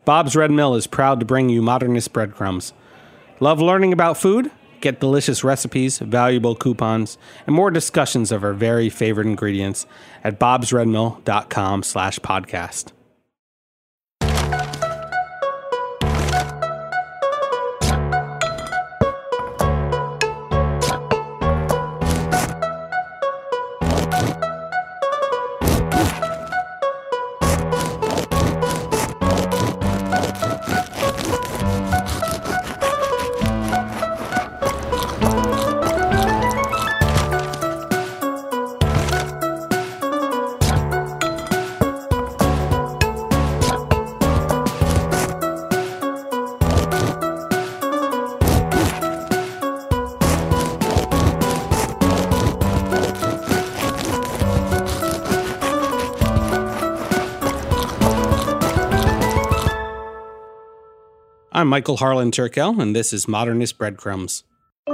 Bob's Red Mill is proud to bring you Modernist Breadcrumbs. Love learning about food? Get delicious recipes, valuable coupons, and more discussions of our very favorite ingredients at bobsredmill.com/podcast. I'm Michael Harlan Turkel, and this is Modernist Breadcrumbs.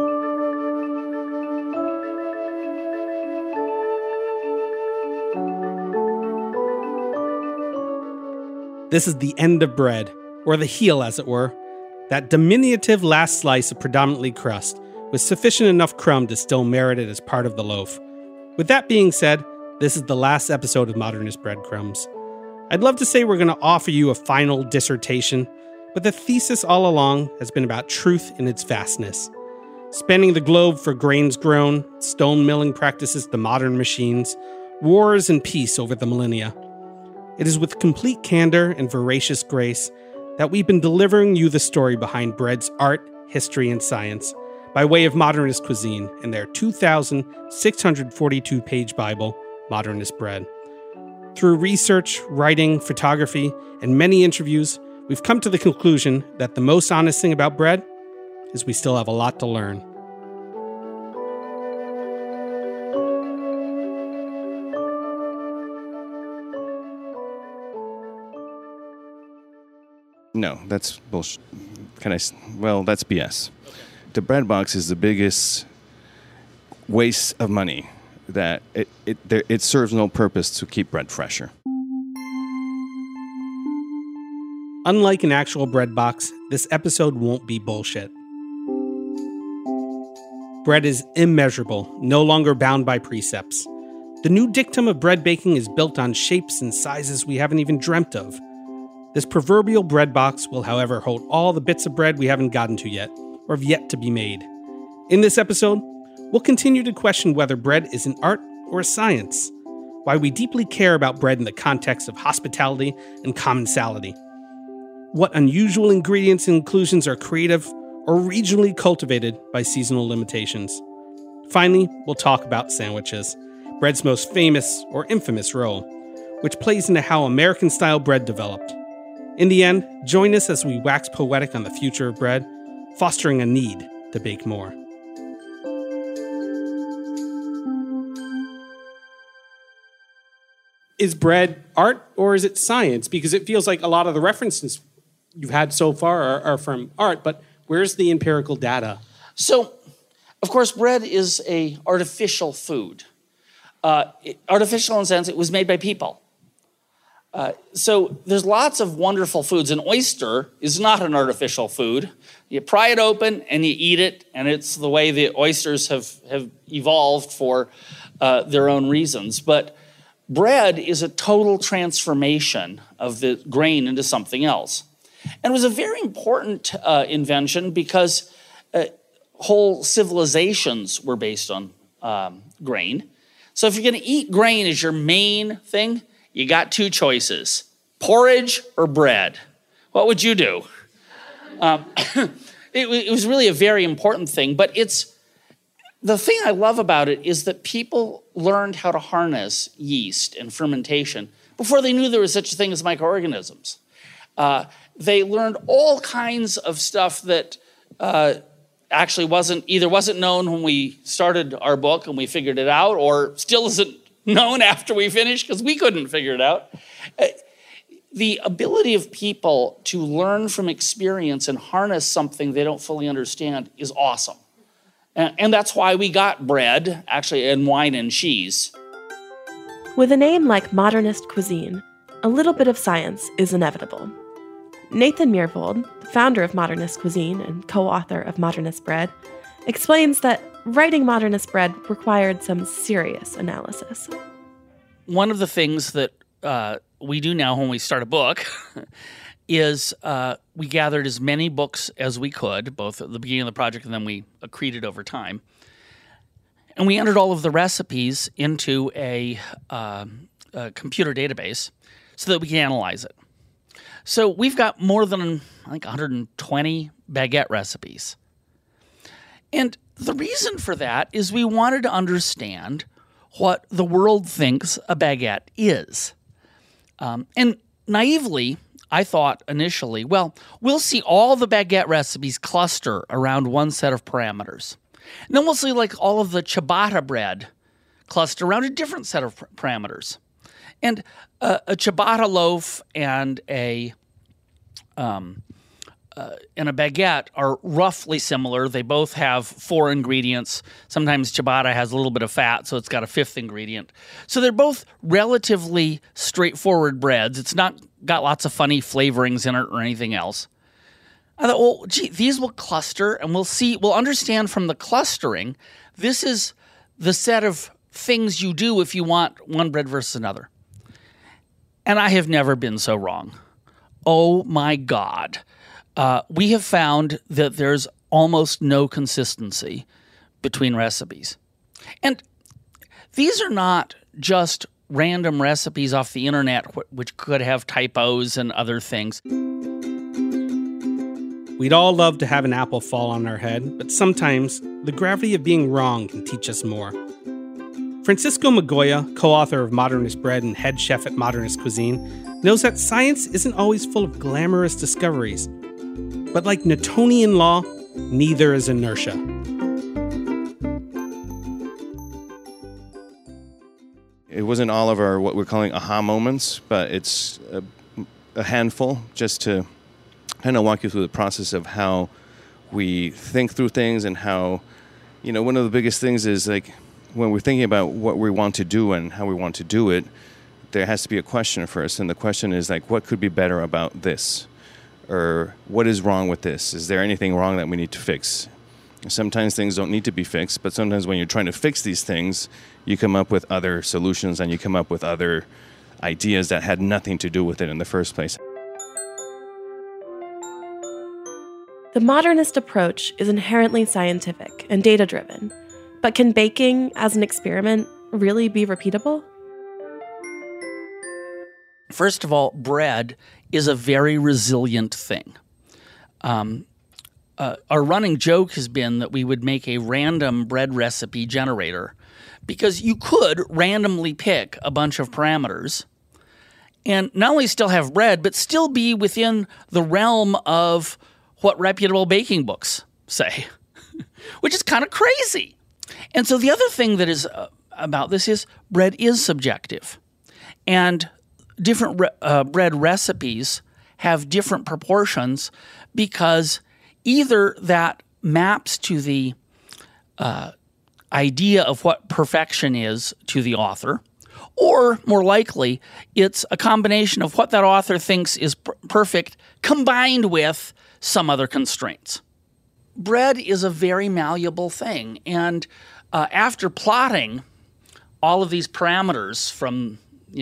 This is the end of bread, or the heel as it were, that diminutive last slice of predominantly crust, with sufficient enough crumb to still merit it as part of the loaf. With that being said, this is the last episode of Modernist Breadcrumbs. I'd love to say we're going to offer you a final dissertation, but the thesis all along has been about truth in its vastness. Spanning the globe for grains grown, stone milling practices to modern machines, wars and peace over the millennia. It is with complete candor and voracious grace that we've been delivering you the story behind bread's art, history, and science by way of modernist cuisine in their 2,642-page Bible, Modernist Bread. Through research, writing, photography, and many interviews, we've come to the conclusion that the most honest thing about bread is we still have a lot to learn. No, that's bullshit. Well, that's BS. The bread box is the biggest waste of money. That it serves no purpose to keep bread fresher. Unlike an actual bread box, this episode won't be bullshit. Bread is immeasurable, no longer bound by precepts. The new dictum of bread baking is built on shapes and sizes we haven't even dreamt of. This proverbial bread box will, however, hold all the bits of bread we haven't gotten to yet, or have yet to be made. In this episode, we'll continue to question whether bread is an art or a science, why we deeply care about bread in the context of hospitality and commensality, what unusual ingredients and inclusions are creative or regionally cultivated by seasonal limitations. Finally, we'll talk about sandwiches, bread's most famous or infamous role, which plays into how American-style bread developed. In the end, join us as we wax poetic on the future of bread, fostering a need to bake more. Is bread art or is it science? Because it feels like a lot of the references you've had so far are from art, but where's the empirical data? So, of course, bread is a artificial food. Artificial in the sense it was made by people. So there's lots of wonderful foods. An oyster is not an artificial food. You pry it open and you eat it, and it's the way the oysters have evolved for their own reasons. But bread is a total transformation of the grain into something else. And it was a very important invention because whole civilizations were based on grain. So if you're going to eat grain as your main thing, you got two choices, porridge or bread. What would you do? It was really a very important thing, but the thing I love about it is that people learned how to harness yeast and fermentation before they knew there was such a thing as microorganisms. They learned all kinds of stuff that actually wasn't known when we started our book and we figured it out, or still isn't known after we finished because we couldn't figure it out. The ability of people to learn from experience and harness something they don't fully understand is awesome. And that's why we got bread, actually, and wine and cheese. With a name like Modernist Cuisine, a little bit of science is inevitable. Nathan Myhrvold, the founder of Modernist Cuisine and co-author of Modernist Bread, explains that writing Modernist Bread required some serious analysis. One of the things that we do now when we start a book is we gathered as many books as we could, both at the beginning of the project and then we accreted over time. And we entered all of the recipes into a computer database so that we can analyze it. So we've got more than, I think, 120 baguette recipes. And the reason for that is we wanted to understand what the world thinks a baguette is. And naively, I thought initially, well, we'll see all the baguette recipes cluster around one set of parameters. And then we'll see like all of the ciabatta bread cluster around a different set of parameters. And a ciabatta loaf and a baguette are roughly similar. They both have 4 ingredients. Sometimes ciabatta has a little bit of fat, so it's got a 5th ingredient. So they're both relatively straightforward breads. It's not got lots of funny flavorings in it or anything else. I thought, well, gee, these will cluster, and we'll understand from the clustering, this is the set of things you do if you want one bread versus another. And I have never been so wrong. Oh my God. We have found that there's almost no consistency between recipes. And these are not just random recipes off the internet which could have typos and other things. We'd all love to have an apple fall on our head, but sometimes the gravity of being wrong can teach us more. Francisco Migoya, co-author of Modernist Bread and head chef at Modernist Cuisine, knows that science isn't always full of glamorous discoveries. But like Newtonian law, neither is inertia. It wasn't all of our what we're calling aha moments, but it's a handful just to kind of walk you through the process of how we think through things and how, one of the biggest things is like when we're thinking about what we want to do and how we want to do it, there has to be a question first. And the question is like, what could be better about this? Or what is wrong with this? Is there anything wrong that we need to fix? Sometimes things don't need to be fixed, but sometimes when you're trying to fix these things, you come up with other solutions and you come up with other ideas that had nothing to do with it in the first place. The modernist approach is inherently scientific and data-driven, but can baking as an experiment really be repeatable? First of all, bread is a very resilient thing. Our running joke has been that we would make a random bread recipe generator because you could randomly pick a bunch of parameters and not only still have bread, but still be within the realm of what reputable baking books say, which is kind of crazy. And so the other thing that is about this is bread is subjective. And different bread recipes have different proportions because either that maps to the idea of what perfection is to the author, or more likely, it's a combination of what that author thinks is perfect combined with some other constraints. Bread is a very malleable thing, and after plotting all of these parameters from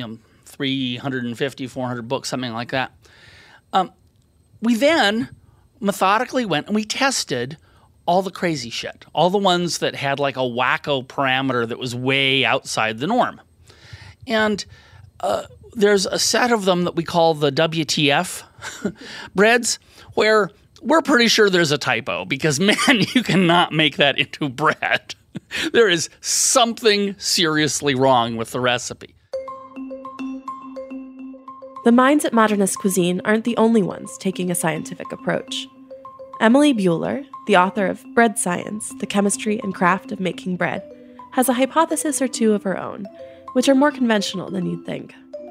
350, 400 books, something like that, we then methodically went and we tested all the crazy shit, all the ones that had like a wacko parameter that was way outside the norm. And there's a set of them that we call the WTF breads, where we're pretty sure there's a typo because, man, you cannot make that into bread. There is something seriously wrong with the recipe. The minds at Modernist Cuisine aren't the only ones taking a scientific approach. Emily Buehler, the author of Bread Science, The Chemistry and Craft of Making Bread, has a hypothesis or two of her own, which are more conventional than you'd think.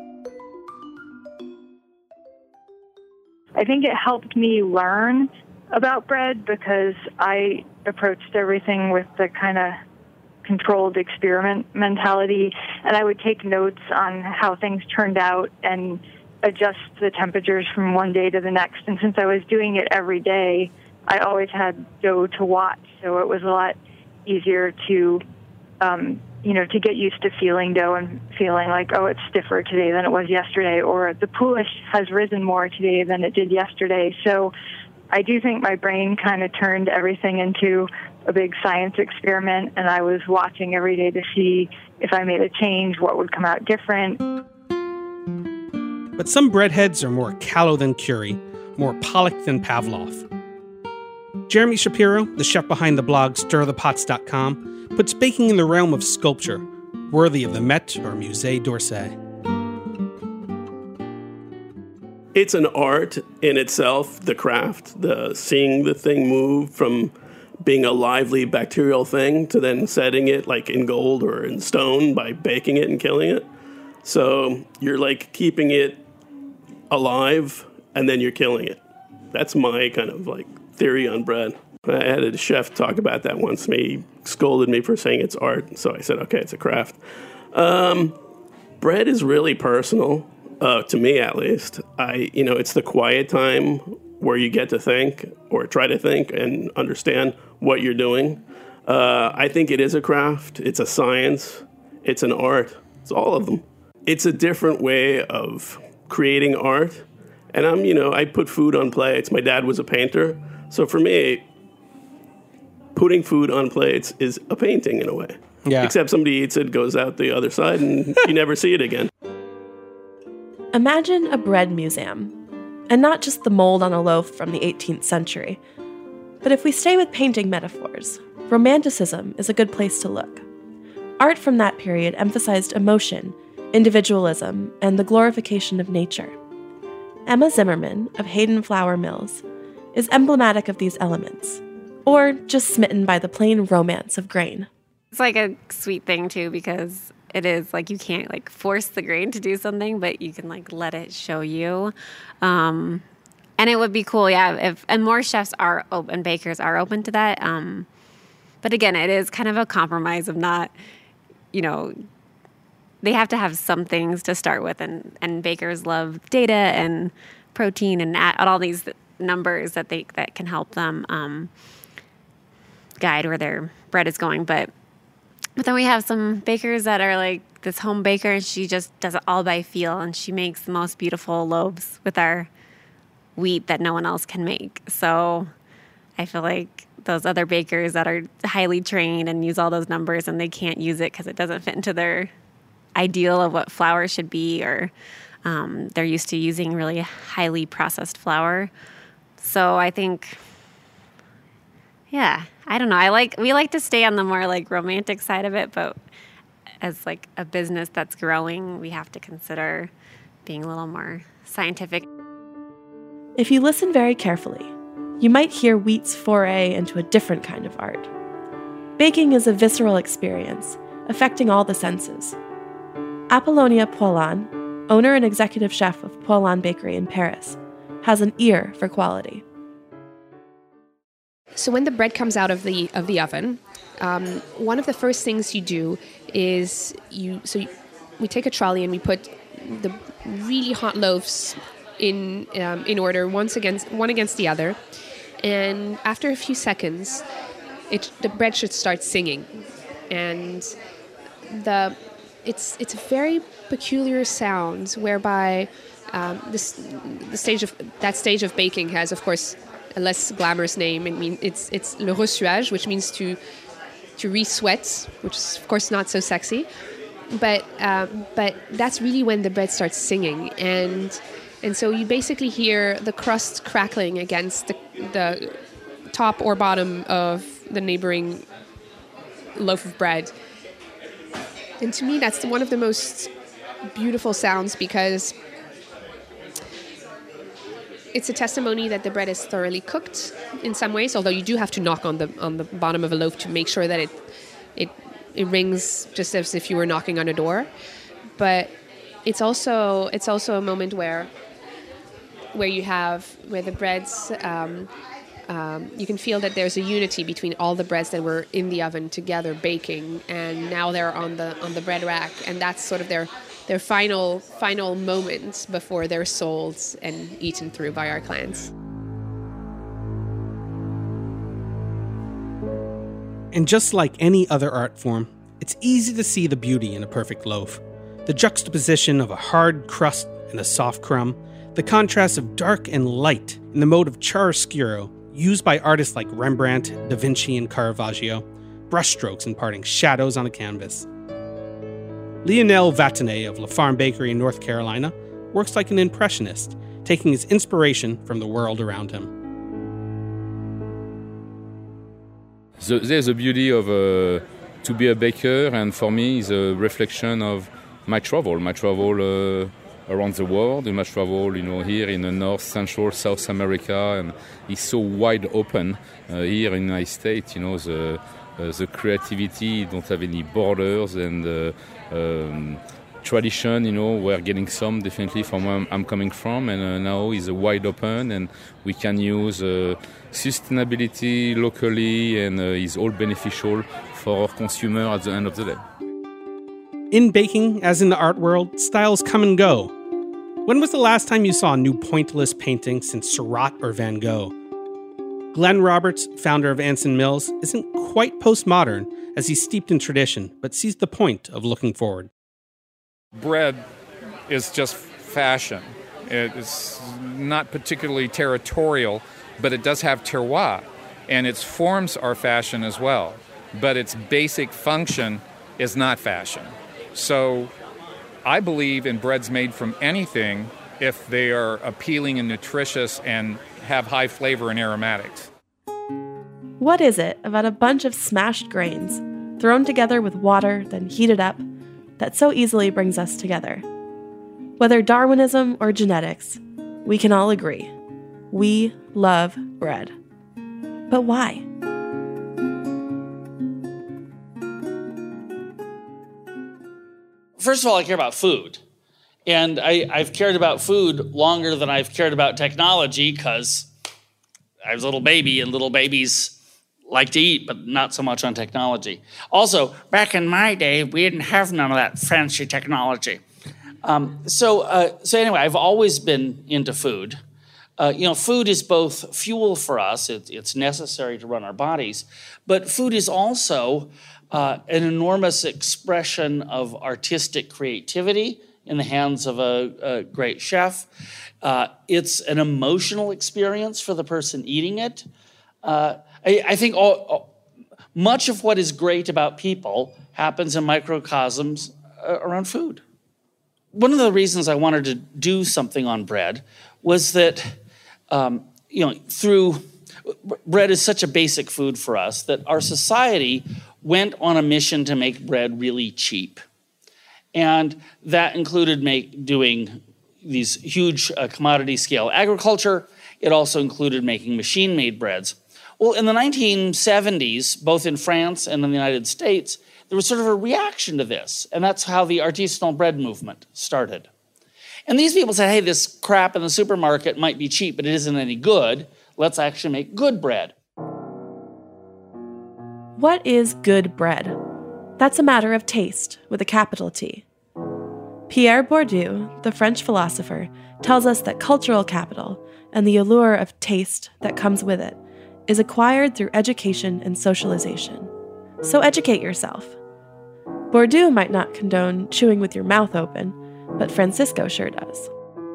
I think it helped me learn about bread because I approached everything with the kind of controlled experiment mentality, and I would take notes on how things turned out and adjust the temperatures from one day to the next. And since I was doing it every day, I always had dough to watch, so it was a lot easier to, to get used to feeling dough and feeling like, oh, it's stiffer today than it was yesterday, or the poolish has risen more today than it did yesterday. So I do think my brain kind of turned everything into a big science experiment, and I was watching every day to see if I made a change, what would come out different. But some breadheads are more callow than Curie, more Pollock than Pavlov. Jeremy Shapiro, the chef behind the blog StirThePots.com, puts baking in the realm of sculpture, worthy of the Met or Musée d'Orsay. It's an art in itself, the craft, the seeing the thing move from being a lively bacterial thing to then setting it like in gold or in stone by baking it and killing it. So you're like keeping it alive and then you're killing it. That's my kind of like theory on bread. I had a chef talk about that once. He scolded me for saying it's art. So I said, okay, it's a craft. Bread is really personal, to me at least. It's the quiet time where you get to think or try to think and understand what you're doing. I think it is a craft. It's a science. It's an art. It's all of them. It's a different way of creating art. And I put food on plates. My dad was a painter. So for me, putting food on plates is a painting in a way. Yeah. Except somebody eats it, goes out the other side, and you never see it again. Imagine a bread museum, and not just the mold on a loaf from the 18th century. But if we stay with painting metaphors, Romanticism is a good place to look. Art from that period emphasized emotion, individualism, and the glorification of nature. Emma Zimmerman of Hayden Flour Mills is emblematic of these elements, or just smitten by the plain romance of grain. It's like a sweet thing, too, because it is like you can't like force the grain to do something, but you can like let it show you. And it would be cool, yeah, and more chefs are open, bakers are open to that. But again, it is kind of a compromise of not, they have to have some things to start with, and bakers love data and protein and all these numbers that can help them guide where their bread is going. But then we have some bakers that are like this home baker, and she just does it all by feel, and she makes the most beautiful loaves with our wheat that no one else can make. So I feel like those other bakers that are highly trained and use all those numbers and they can't use it because it doesn't fit into their ideal of what flour should be, or they're used to using really highly processed flour. So I think, yeah, I don't know. We like to stay on the more like romantic side of it, but as like a business that's growing, we have to consider being a little more scientific. If you listen very carefully, you might hear wheat's foray into a different kind of art. Baking is a visceral experience, affecting all the senses. Apollonia Poilâne, owner and executive chef of Poilâne Bakery in Paris, has an ear for quality. So when the bread comes out of the oven, one of the first things you do is we take a trolley and we put the really hot loaves in order, one against the other, and after a few seconds, the bread should start singing, and it's a very peculiar sound whereby that stage of baking has, of course, a less glamorous name. I mean, it's le ressuage, which means to re-sweat, which is of course not so sexy, but that's really when the bread starts singing, and so you basically hear the crust crackling against the top or bottom of the neighboring loaf of bread. And to me, that's one of the most beautiful sounds, because it's a testimony that the bread is thoroughly cooked in some ways, although you do have to knock on the bottom of a loaf to make sure that it rings just as if you were knocking on a door. But it's also a moment where the breads, you can feel that there's a unity between all the breads that were in the oven together baking, and now they're on the bread rack, and that's sort of their their final moments before they're sold and eaten through by our clients. And just like any other art form, it's easy to see the beauty in a perfect loaf. The juxtaposition of a hard crust and a soft crumb, the contrast of dark and light in the mode of chiaroscuro used by artists like Rembrandt, Da Vinci, and Caravaggio, brushstrokes imparting shadows on a canvas. Lionel Vatanet of La Farm Bakery in North Carolina works like an impressionist, taking his inspiration from the world around him. There's a beauty of to be a baker, and for me, is a reflection of my travel around the world, and my travel, here in the North, Central, South America, and it's so wide open here in the United States. The creativity don't have any borders, and tradition, we're getting some definitely from where I'm coming from, and now is wide open, and we can use sustainability locally, and is all beneficial for our consumer at the end of the day. In baking, as in the art world, styles come and go. When was the last time you saw a new pointillist painting since Seurat or Van Gogh? Glenn Roberts, founder of Anson Mills, isn't quite postmodern as he's steeped in tradition, but sees the point of looking forward. Bread is just fashion. It's not particularly territorial, but it does have terroir, and its forms are fashion as well. But its basic function is not fashion. So I believe in breads made from anything if they are appealing and nutritious and have high flavor and aromatics. What is it about a bunch of smashed grains, thrown together with water, then heated up, that so easily brings us together? Whether Darwinism or genetics, we can all agree. We love bread. But why? First of all, I care about food. And I've cared about food longer than I've cared about technology because I was a little baby, and little babies like to eat, but not so much on technology. Also, back in my day, we didn't have none of that fancy technology. So anyway, I've always been into food. Food is both fuel for us, it's necessary to run our bodies, but food is also an enormous expression of artistic creativity in the hands of a great chef. It's an emotional experience for the person eating it. I think much of what is great about people happens in microcosms around food. One of the reasons I wanted to do something on bread was that, bread is such a basic food for us that our society went on a mission to make bread really cheap. And that included doing these huge commodity scale agriculture. It also included making machine-made breads. Well, in the 1970s, both in France and in the United States, there was sort of a reaction to this. And that's how the artisanal bread movement started. And these people said, hey, this crap in the supermarket might be cheap, but it isn't any good. Let's actually make good bread. What is good bread? That's a matter of taste, with a capital T. Pierre Bourdieu, the French philosopher, tells us that cultural capital and the allure of taste that comes with it is acquired through education and socialization. So educate yourself. Bourdieu might not condone chewing with your mouth open, but Francisco sure does.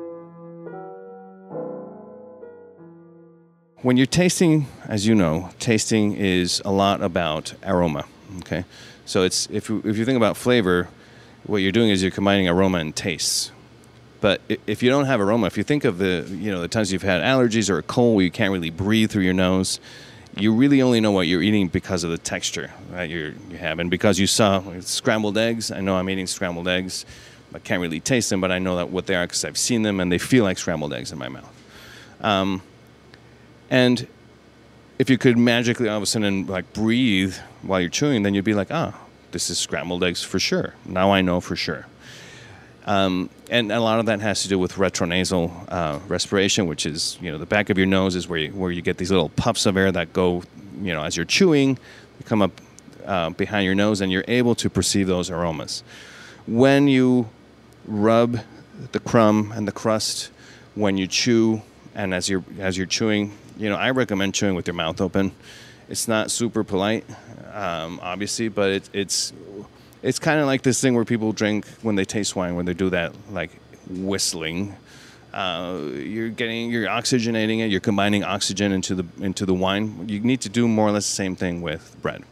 When you're tasting, as you know, tasting is a lot about aroma. Okay, so it's if you think about flavor, what you're doing is you're combining aroma and tastes. But if you don't have aroma, if you think of the times you've had allergies or a cold where you can't really breathe through your nose, you really only know what you're eating because of the texture that you have. And because you saw scrambled eggs, I know I'm eating scrambled eggs. I can't really taste them, but I know that what they are because I've seen them and they feel like scrambled eggs in my mouth. And if you could magically all of a sudden breathe while you're chewing, then you'd be like, this is scrambled eggs for sure. Now I know for sure. And a lot of that has to do with retronasal respiration, which is, the back of your nose is where you get these little puffs of air that go, as you're chewing, they come up behind your nose, and you're able to perceive those aromas. When you rub the crumb and the crust when you chew, and as you're chewing, I recommend chewing with your mouth open. It's not super polite, obviously, but it's kind of like this thing where people drink when they taste wine, when they do that like whistling. You're oxygenating it. You're combining oxygen into the wine. You need to do more or less the same thing with bread.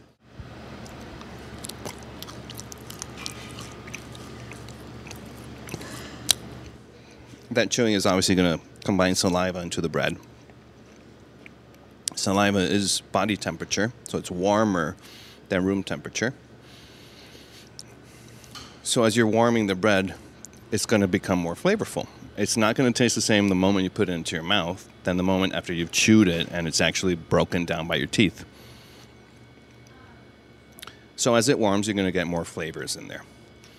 That chewing is obviously going to combine saliva into the bread. Saliva is body temperature, so it's warmer than room temperature. So as you're warming the bread, it's going to become more flavorful. It's not going to taste the same the moment you put it into your mouth than the moment after you've chewed it and it's actually broken down by your teeth. So as it warms, you're going to get more flavors in there.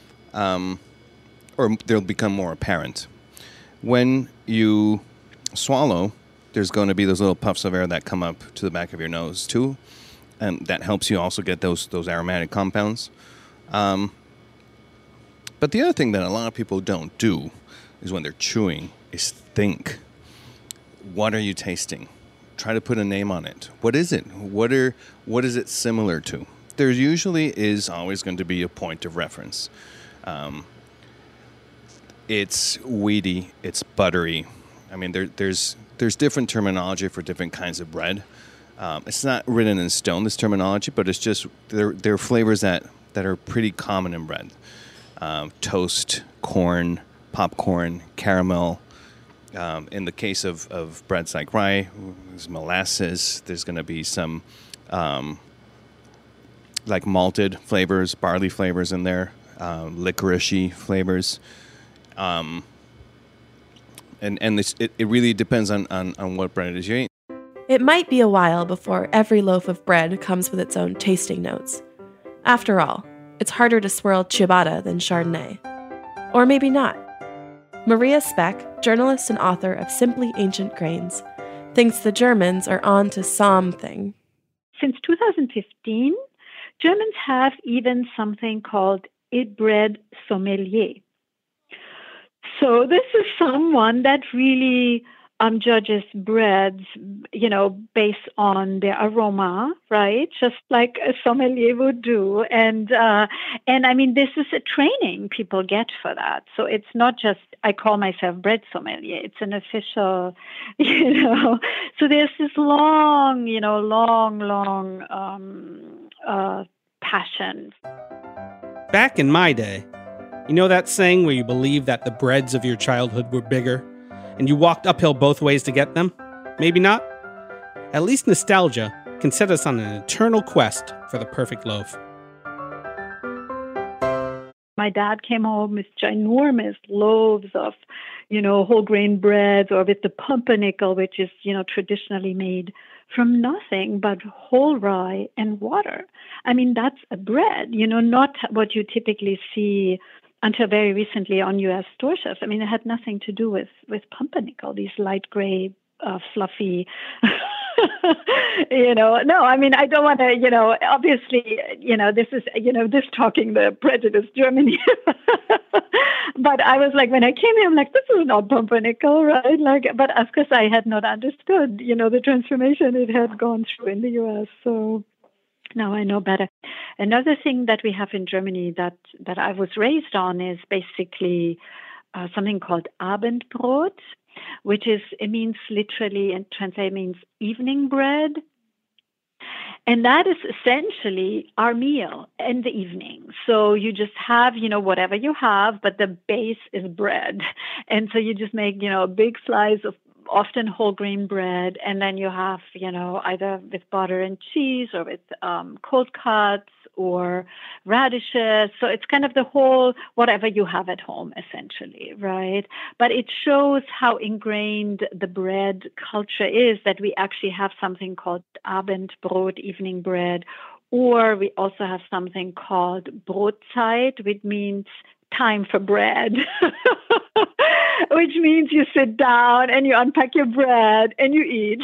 Or they'll become more apparent. When you swallow, there's going to be those little puffs of air that come up to the back of your nose too, and that helps you also get those aromatic compounds. But the other thing that a lot of people don't do is when they're chewing is think. What are you tasting? Try to put a name on it. What is it? What is it similar to? There usually is always going to be a point of reference. It's weedy, it's buttery. I mean, there's different terminology for different kinds of bread. It's not written in stone, this terminology, but it's just there are flavors that are pretty common in bread. Toast, corn, popcorn, caramel. In the case of breads like rye, there's molasses. There's going to be some like malted flavors, barley flavors in there, licorice-y flavors. And it really depends on what bread it is you eat. It might be a while before every loaf of bread comes with its own tasting notes. After all, it's harder to swirl ciabatta than Chardonnay. Or maybe not. Maria Speck, journalist and author of Simply Ancient Grains, thinks the Germans are on to something. Since 2015, Germans have even something called a bread sommelier. So this is someone that really judges breads, based on their aroma, right? Just like a sommelier would do. And I mean, this is a training people get for that. So it's not just, I call myself bread sommelier. It's an official, So there's this long passion. Back in my day, you know that saying where you believe that the breads of your childhood were bigger, and you walked uphill both ways to get them? Maybe not. At least nostalgia can set us on an eternal quest for the perfect loaf. My dad came home with ginormous loaves of, whole grain breads, or with the pumpernickel, which is, traditionally made from nothing but whole rye and water. I mean, that's a bread, not what you typically see until very recently on U.S. store shelves. I mean, it had nothing to do with pumpernickel, these light gray, fluffy, No, I mean, I don't want to, obviously, this is, this talking the prejudiced Germany. But I was like, when I came here, I'm like, this is not pumpernickel, right? But of course, I had not understood, the transformation it had gone through in the U.S. So now I know better. Another thing that we have in Germany that I was raised on is basically something called Abendbrot, which means literally, and translate means evening bread. And that is essentially our meal in the evening. So you just have, whatever you have, but the base is bread. And so you just make, a big slice of often whole grain bread, and then you have, either with butter and cheese or with cold cuts or radishes. So it's kind of the whole, whatever you have at home, essentially, right? But it shows how ingrained the bread culture is, that we actually have something called Abendbrot, evening bread, or we also have something called Brotzeit, which means time for bread, which means you sit down and you unpack your bread and you eat.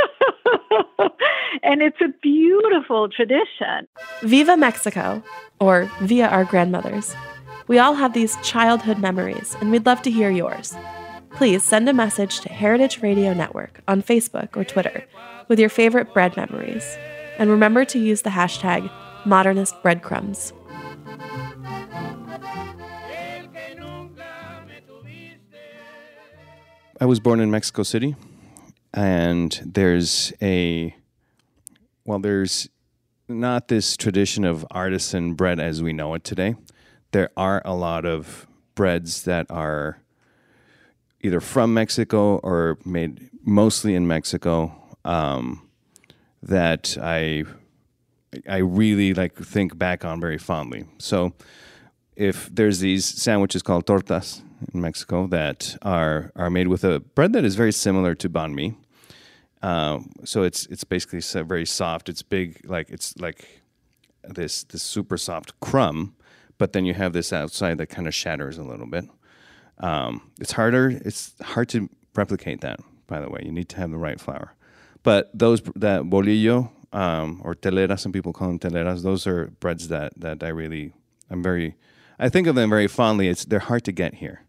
And it's a beautiful tradition. Viva Mexico, or Via Our Grandmothers, We all have these childhood memories, and we'd love to hear yours. Please send a message to Heritage Radio Network on Facebook or Twitter with your favorite bread memories. And remember to use the hashtag #ModernistBreadcrumbs. I was born in Mexico City, and there's not this tradition of artisan bread as we know it today. There are a lot of breads that are either from Mexico or made mostly in Mexico that I really think back on very fondly. So if there's these sandwiches called tortas in Mexico that are made with a bread that is very similar to banh mi. So it's basically very soft. It's big, it's like this super soft crumb, but then you have this outside that kind of shatters a little bit. It's hard to replicate that, by the way. You need to have the right flour. But that bolillo, or telera, some people call them teleras, those are breads that I think of them very fondly. They're hard to get here.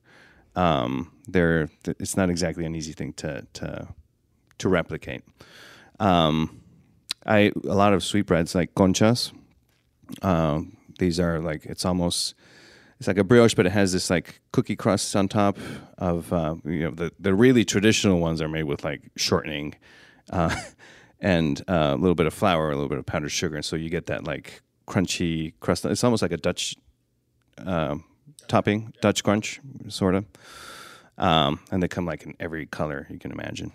It's not exactly an easy thing to replicate. A lot of sweetbreads like conchas. These are it's like a brioche, but it has this cookie crust on top of the really traditional ones are made with shortening and a little bit of flour, a little bit of powdered sugar, and so you get that crunchy crust. It's almost like a Dutch topping, Dutch crunch, sort of. And they come in every color you can imagine.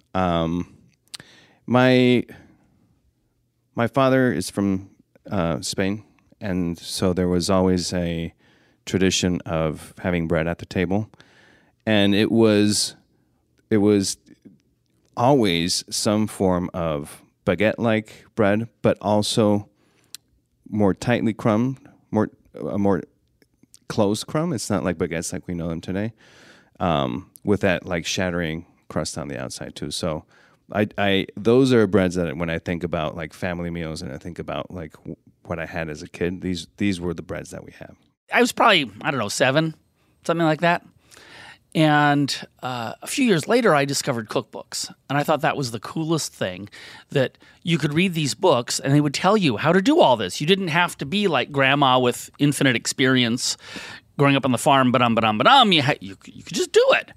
My father is from Spain, and so there was always a tradition of having bread at the table, and it was always some form of baguette-like bread, but also more tightly crumbed, more closed crumb. It's not like baguettes like we know them today, with that shattering crust on the outside too. So those are breads that when I think about family meals and I think about what I had as a kid, these were the breads that we have. I was probably, 7, something like that. And a few years later, I discovered cookbooks. And I thought that was the coolest thing, that you could read these books and they would tell you how to do all this. You didn't have to be like grandma with infinite experience growing up on the farm, you could just do it.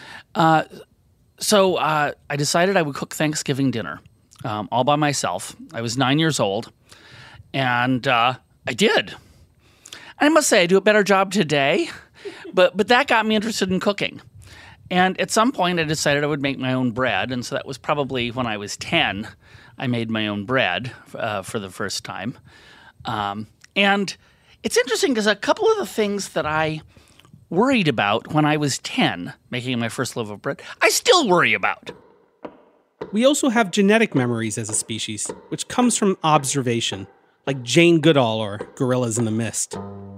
So I decided I would cook Thanksgiving dinner all by myself. I was 9 years old, and I did. I must say I do a better job today, but that got me interested in cooking. And at some point I decided I would make my own bread, and so that was probably when I was 10. I made my own bread for the first time. And it's interesting because a couple of the things that I worried about when I was 10, making my first loaf of bread, I still worry about. We also have genetic memories as a species, which comes from observation, like Jane Goodall or Gorillas in the Mist.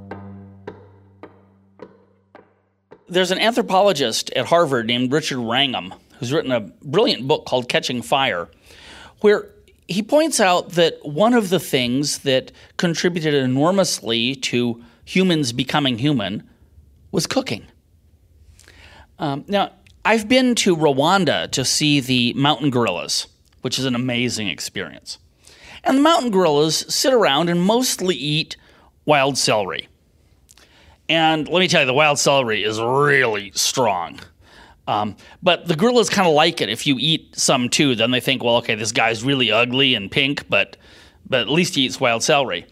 There's an anthropologist at Harvard named Richard Wrangham who's written a brilliant book called Catching Fire, where he points out that one of the things that contributed enormously to humans becoming human was cooking. Now, I've been to Rwanda to see the mountain gorillas, which is an amazing experience. And the mountain gorillas sit around and mostly eat wild celery. And let me tell you, the wild celery is really strong. But the gorillas kind of like it. If you eat some too, then they think, well, okay, this guy's really ugly and pink, but at least he eats wild celery.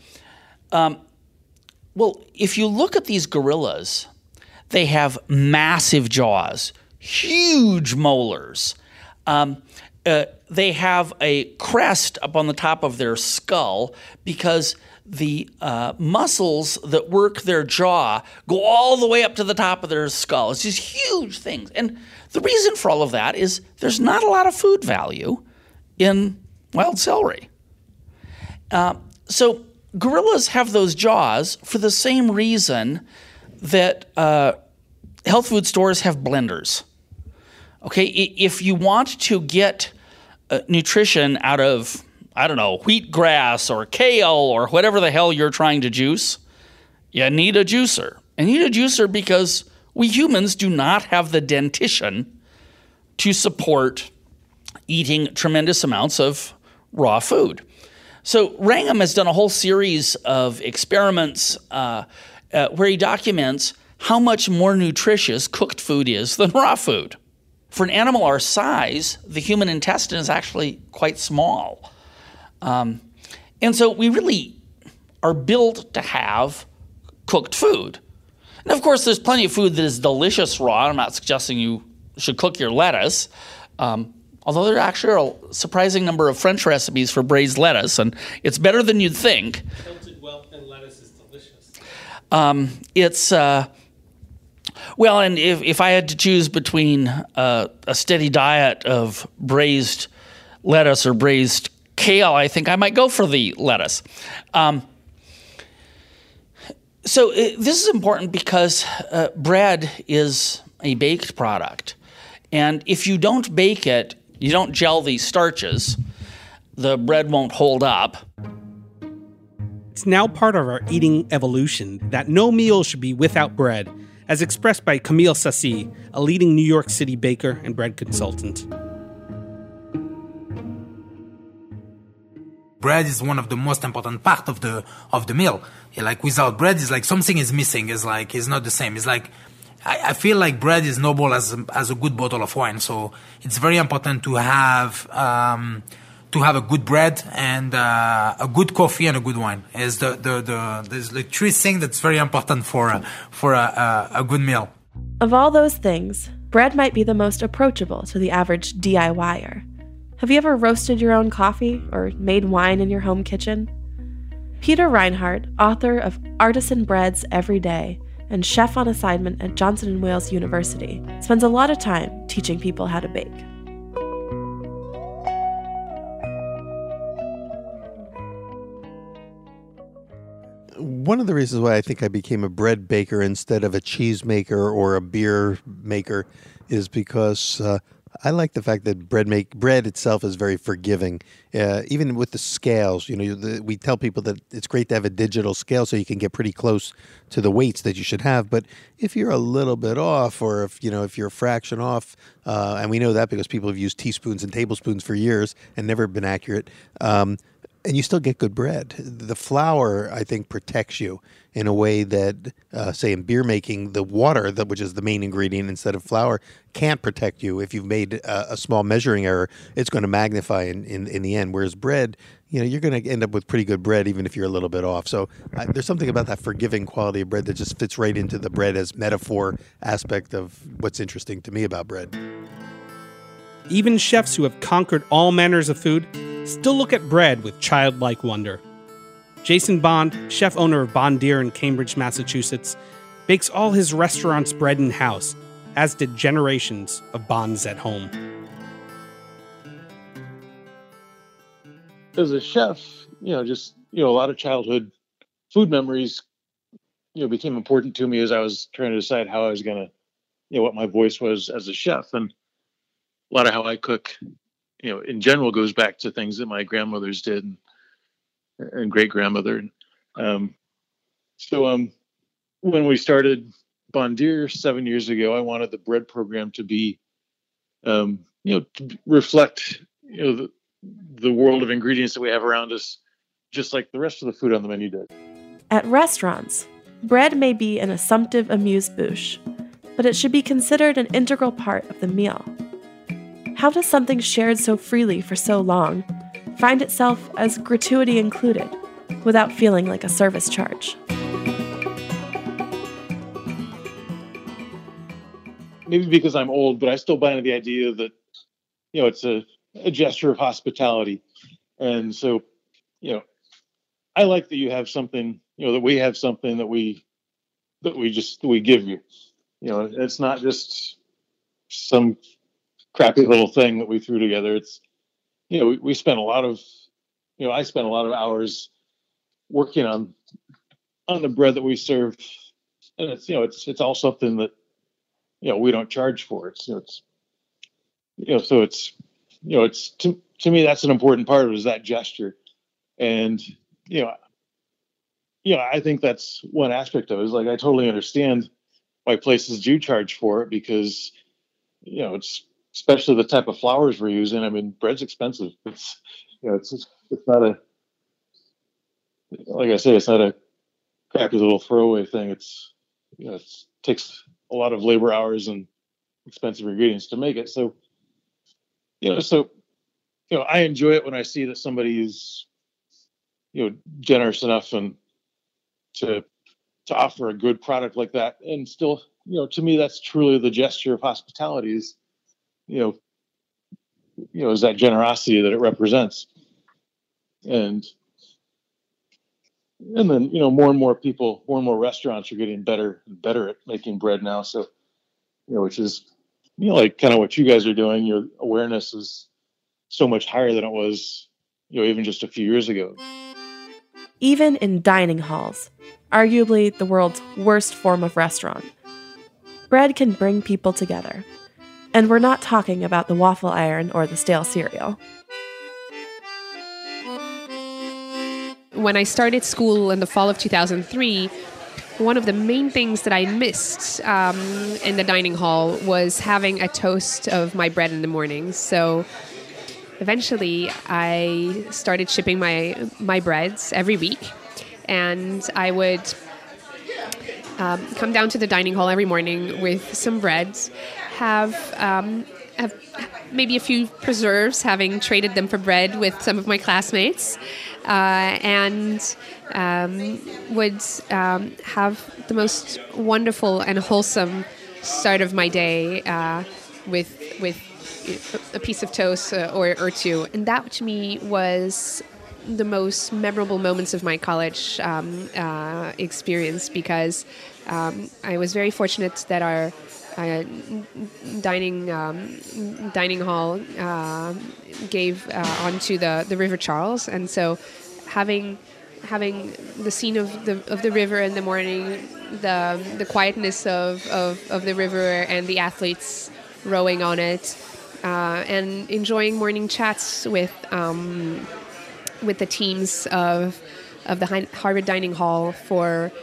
Well, if you look at these gorillas, they have massive jaws, huge molars. They have a crest up on the top of their skull because the muscles that work their jaw go all the way up to the top of their skull. It's these huge things. And the reason for all of that is there's not a lot of food value in wild celery. So gorillas have those jaws for the same reason that health food stores have blenders. Okay, if you want to get nutrition out of, wheatgrass or kale or whatever the hell you're trying to juice, you need a juicer. and you need a juicer because we humans do not have the dentition to support eating tremendous amounts of raw food. So Wrangham has done a whole series of experiments where he documents how much more nutritious cooked food is than raw food. For an animal our size, the human intestine is actually quite small. And so we really are built to have cooked food. And of course, there's plenty of food that is delicious raw. I'm not suggesting you should cook your lettuce, although there actually are a surprising number of French recipes for braised lettuce, and it's better than you'd think. Tilted Wellington lettuce is delicious. Well, and if I had to choose between a steady diet of braised lettuce or braised kale, I think I might go for the lettuce. So this is important because bread is a baked product. And if you don't bake it, you don't gel these starches, the bread won't hold up. It's now part of our eating evolution that no meal should be without bread, as expressed by Camille Sassi, a leading New York City baker and bread consultant. Bread is one of the most important part of the meal. Like without bread, it's like something is missing. It's not the same. It's like I feel like bread is noble as a good bottle of wine. So it's very important to have a good bread and a good coffee and a good wine. Is there's the three things that's very important for a good meal. Of all those things, bread might be the most approachable to the average DIYer. Have you ever roasted your own coffee or made wine in your home kitchen? Peter Reinhardt, author of Artisan Breads Every Day and chef on assignment at Johnson & Wales University, spends a lot of time teaching people how to bake. One of the reasons why I think I became a bread baker instead of a cheese maker or a beer maker is because I like the fact that bread itself is very forgiving. Even with the scales, we tell people that it's great to have a digital scale so you can get pretty close to the weights that you should have. But if you're a little bit off, or if you're a fraction off, and we know that because people have used teaspoons and tablespoons for years and never been accurate, and you still get good bread. The flour, I think, protects you in a way that, say, in beer making, the water, which is the main ingredient instead of flour, can't protect you. If you've made a small measuring error, it's going to magnify in the end. Whereas bread, you're going to end up with pretty good bread even if you're a little bit off. So there's something about that forgiving quality of bread that just fits right into the bread as metaphor aspect of what's interesting to me about bread. Even chefs who have conquered all manners of food still look at bread with childlike wonder. Jason Bond, chef owner of Bon Deer in Cambridge, Massachusetts, bakes all his restaurant's bread in-house, as did generations of Bonds at home. As a chef, a lot of childhood food memories, became important to me as I was trying to decide how I was going to, what my voice was as a chef. And a lot of how I cook, in general goes back to things that my grandmothers did and great grandmother. So when we started Bon Deer 7 years ago, I wanted the bread program to be, to reflect, the world of ingredients that we have around us, just like the rest of the food on the menu did. At restaurants, bread may be an assumptive amuse-bouche, but it should be considered an integral part of the meal. How does something shared so freely for so long find itself as gratuity included without feeling like a service charge? Maybe because I'm old, but I still buy into the idea that, it's a gesture of hospitality. And so, I like that you have something, that we have something that we give you. It's not just some crappy little thing that we threw together. It's, we spent a lot of, I spent a lot of hours working on the bread that we serve. And it's all something that, we don't charge for. To me, that's an important part of it, is that gesture. And, I think that's one aspect of it. Is like I totally understand why places do charge for it because, it's especially the type of flours we're using. I mean, bread's expensive. It's not a, like I say, it's not a crappy little throwaway thing. It's, it takes a lot of labor hours and expensive ingredients to make it. So, I enjoy it when I see that somebody is, generous enough and to offer a good product like that. And still, to me, that's truly the gesture of hospitality is, is that generosity that it represents. And then, more and more people, more and more restaurants are getting better and better at making bread now. So, which is, like kind of what you guys are doing. Your awareness is so much higher than it was, even just a few years ago. Even in dining halls, arguably the world's worst form of restaurant, bread can bring people together. And we're not talking about the waffle iron or the stale cereal. When I started school in the fall of 2003, one of the main things that I missed in the dining hall was having a toast of my bread in the morning. So eventually I started shipping my breads every week, and I would come down to the dining hall every morning with some breads, have maybe a few preserves, having traded them for bread with some of my classmates, and would have the most wonderful and wholesome start of my day with a piece of toast or two. And that, to me, was the most memorable moments of my college experience, because I was very fortunate that our dining hall gave onto the River Charles, and so having the scene of the river in the morning, the quietness of the river and the athletes rowing on it, and enjoying morning chats with the teams of the Harvard Dining Hall for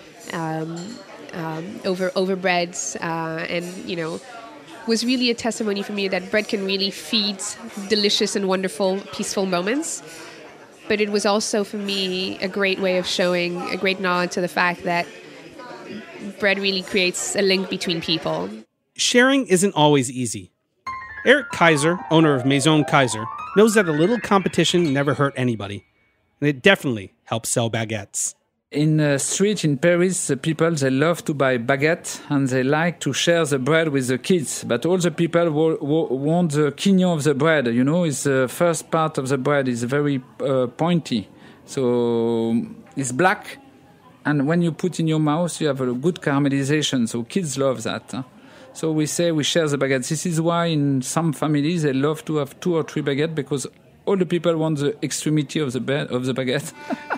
over breads, and was really a testimony for me that bread can really feed delicious and wonderful, peaceful moments. But it was also, for me, a great way of showing a great nod to the fact that bread really creates a link between people. Sharing isn't always easy. Eric Kaiser, owner of Maison Kaiser, knows that a little competition never hurt anybody. And it definitely helps sell baguettes. In the street in Paris, the people, they love to buy baguette and they like to share the bread with the kids. But all the people want the quignon of the bread. It's the first part of the bread is very pointy. So it's black. And when you put in your mouth, you have a good caramelization. So kids love that. So we say we share the baguette. This is why in some families they love to have 2 or 3 baguettes, because all the people want the extremity of the baguette.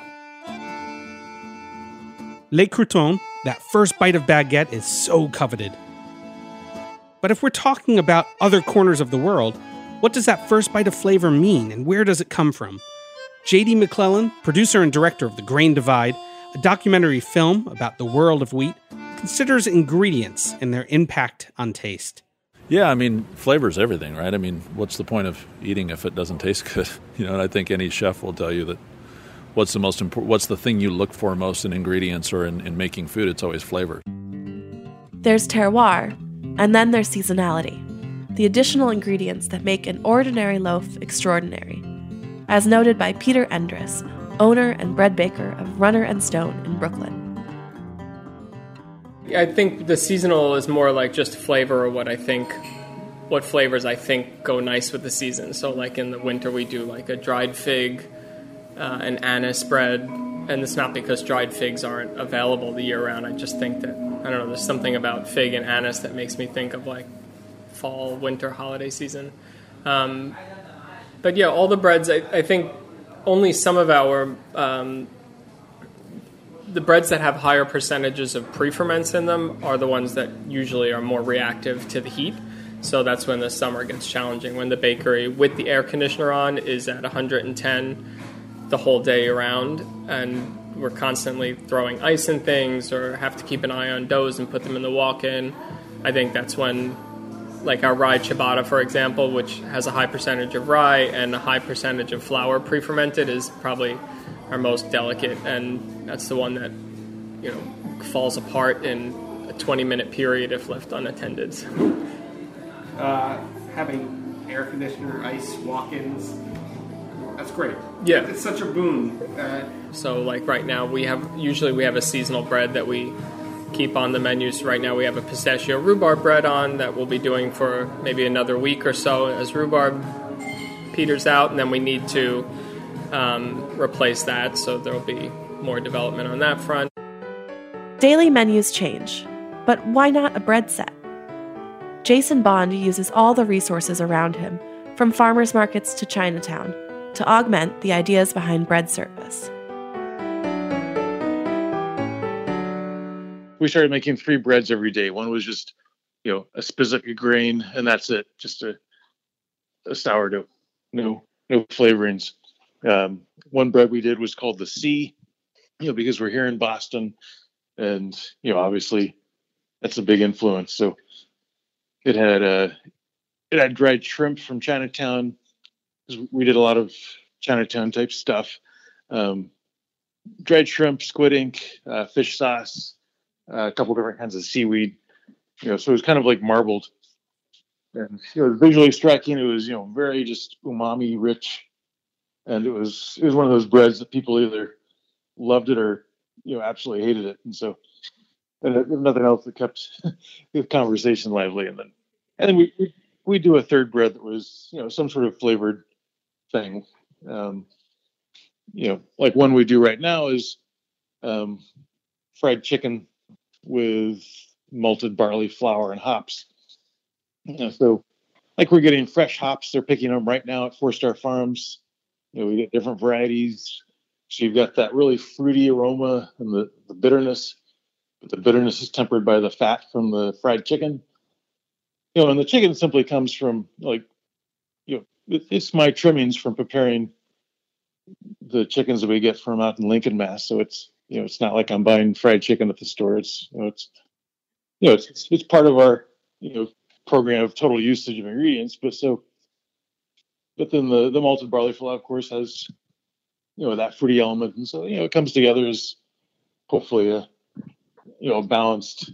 Les croûtons, that first bite of baguette, is so coveted. But if we're talking about other corners of the world, what does that first bite of flavor mean, and where does it come from? J.D. McClellan, producer and director of The Grain Divide, a documentary film about the world of wheat, considers ingredients and their impact on taste. Yeah, flavor's everything, right? What's the point of eating if it doesn't taste good? And I think any chef will tell you that what's the most important, what's the thing you look for most in ingredients or in making food? It's always flavor. There's terroir, and then there's seasonality, the additional ingredients that make an ordinary loaf extraordinary, as noted by Peter Endres, owner and bread baker of Runner and Stone in Brooklyn. I think the seasonal is more like just flavor, or what flavors I think go nice with the season. So like in the winter we do like a dried fig, an anise bread, and it's not because dried figs aren't available the year round. I just think that, there's something about fig and anise that makes me think of like fall, winter, holiday season. But yeah, all the breads, I think only some of our, the breads that have higher percentages of pre-ferments in them are the ones that usually are more reactive to the heat. So that's when the summer gets challenging, when the bakery with the air conditioner on is at 110 the whole day around, and we're constantly throwing ice in things or have to keep an eye on doughs and put them in the walk-in, I think that's when, like our rye ciabatta, for example, which has a high percentage of rye and a high percentage of flour pre-fermented, is probably our most delicate, and that's the one that, you know, falls apart in a 20-minute period if left unattended. Having air conditioner, ice, walk-ins, that's great. Yeah. It's such a boon. So like right now we have a seasonal bread that we keep on the menus. Right now we have a pistachio rhubarb bread on that we'll be doing for maybe another week or so as rhubarb peters out, and then we need to replace that, so there'll be more development on that front. Daily menus change, but why not a bread set? Jason Bond uses all the resources around him, from farmers markets to Chinatown, to augment the ideas behind bread service. We started making 3 breads every day. One was just, you know, a specific grain, and that's it, just a sourdough, no flavorings. One bread we did was called the Sea, you know, because we're here in Boston, and, you know, obviously that's a big influence. So it had dried shrimp from Chinatown, because we did a lot of Chinatown type stuff. Dried shrimp, squid ink, fish sauce, a couple different kinds of seaweed, you know, so it was kind of like marbled, and, you know, visually striking. It was, you know, very just umami rich, and it was one of those breads that people either loved it or, you know, absolutely hated it. And so, and there's nothing else that kept the conversation lively. And then we do a third bread that was, you know, some sort of flavored thing. You know, like one we do right now is fried chicken with malted barley flour and hops. You know, so like we're getting fresh hops. They're picking them right now at 4-Star Farms. You know, we get different varieties. So you've got that really fruity aroma and the bitterness, but the bitterness is tempered by the fat from the fried chicken. You know, and the chicken simply comes from, like, you know, it's my trimmings from preparing the chickens that we get from out in Lincoln, Mass. So it's, you know, it's not like I'm buying fried chicken at the store. It's, you know, it's part of our, you know, program of total usage of ingredients. But then the malted barley flour, of course, has, you know, that fruity element, and so, you know, it comes together as hopefully a, you know, balanced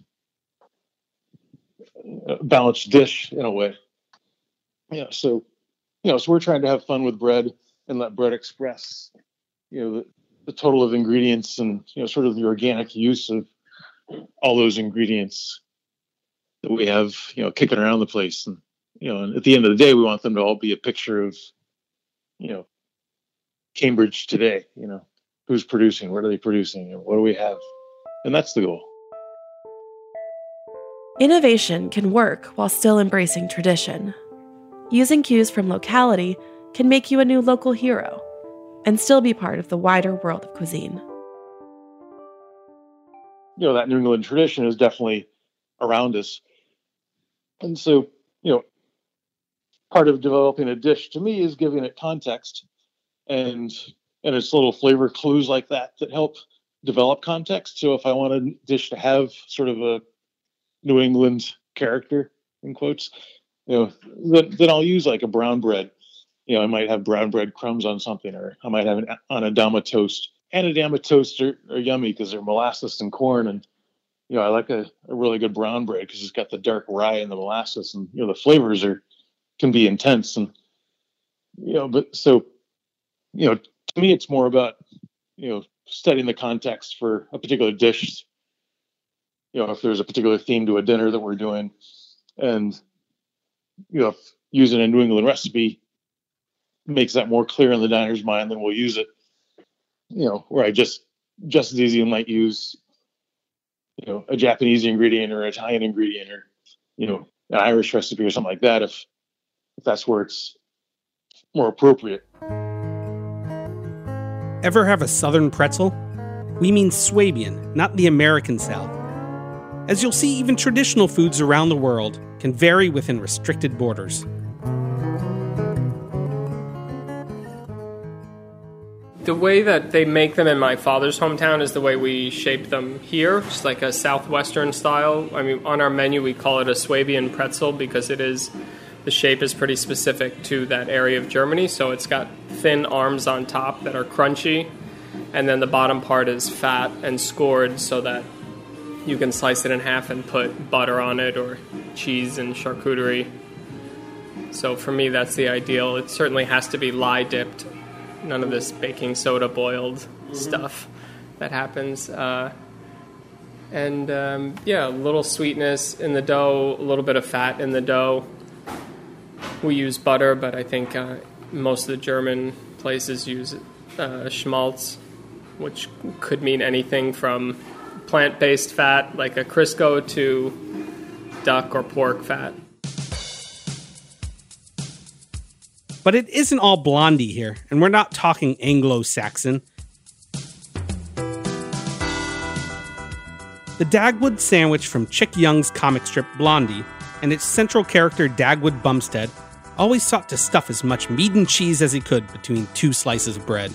dish in a way. Yeah, so, you know, so we're trying to have fun with bread and let bread express, you know, the total of ingredients and, you know, sort of the organic use of all those ingredients that we have, you know, kicking around the place. And, you know, and at the end of the day, we want them to all be a picture of, you know, Cambridge today. You know, who's producing, what are they producing, and what do we have? And that's the goal. Innovation can work while still embracing tradition. Using cues from locality can make you a new local hero and still be part of the wider world of cuisine. You know, that New England tradition is definitely around us. And so, you know, part of developing a dish to me is giving it context, and it's little flavor clues like that help develop context. So if I want a dish to have sort of a New England character, in quotes, you know, then I'll use like a brown bread. You know, I might have brown bread crumbs on something, or I might have an Anadama toast. Anadama toasts are yummy because they're molasses and corn. And, you know, I like a really good brown bread because it's got the dark rye and the molasses, and, you know, the flavors can be intense. And, you know, but so, you know, to me, it's more about, you know, studying the context for a particular dish. You know, if there's a particular theme to a dinner that we're doing, and, you know, if using a New England recipe makes that more clear in the diner's mind, then we'll use it. You know, where I just as easy might use, you know, a Japanese ingredient or Italian ingredient, or, you know, an Irish recipe or something like that, if that's where it's more appropriate. Ever have a Southern pretzel? We mean Swabian, not the American South. As you'll see, even traditional foods around the world can vary within restricted borders. The way that they make them in my father's hometown is the way we shape them here, just like a southwestern style. I mean, on our menu we call it a Swabian pretzel because the shape is pretty specific to that area of Germany. So it's got thin arms on top that are crunchy, and then the bottom part is fat and scored so that you can slice it in half and put butter on it or cheese and charcuterie. So for me, that's the ideal. It certainly has to be lye dipped. None of this baking soda boiled stuff that happens. A little sweetness in the dough, a little bit of fat in the dough. We use butter, but I think most of the German places use schmaltz, which could mean anything from plant-based fat, like a Crisco, to duck or pork fat. But it isn't all Blondie here, and we're not talking Anglo-Saxon. The Dagwood sandwich from Chick Young's comic strip Blondie and its central character Dagwood Bumstead always sought to stuff as much meat and cheese as he could between two slices of bread.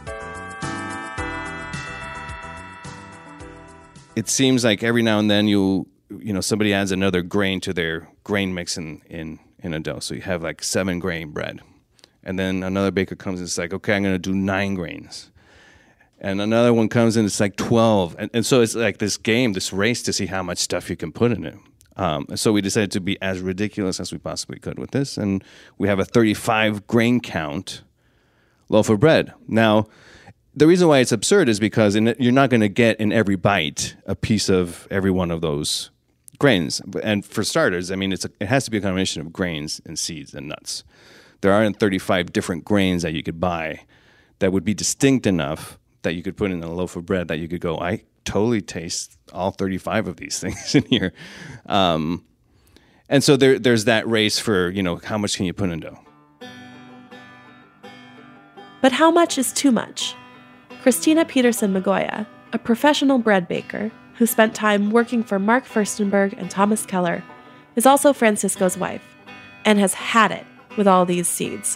It seems like every now and then somebody adds another grain to their grain mix in a dough. So you have like 7 grain bread. And then another baker comes and it's like, okay, I'm going to do 9 grains. And another one comes in, it's like 12. And so it's like this game, this race to see how much stuff you can put in it. So we decided to be as ridiculous as we possibly could with this. And we have a 35 grain count loaf of bread. Now, the reason why it's absurd is because you're not going to get in every bite a piece of every one of those grains. And for starters, I mean, it has to be a combination of grains and seeds and nuts. There aren't 35 different grains that you could buy that would be distinct enough that you could put in a loaf of bread that you could go, I totally taste all 35 of these things in here. And so there's that race for, how much can you put in dough? But how much is too much? Christina Peterson Magoya, a professional bread baker who spent time working for Mark Furstenberg and Thomas Keller, is also Francisco's wife and has had it with all these seeds.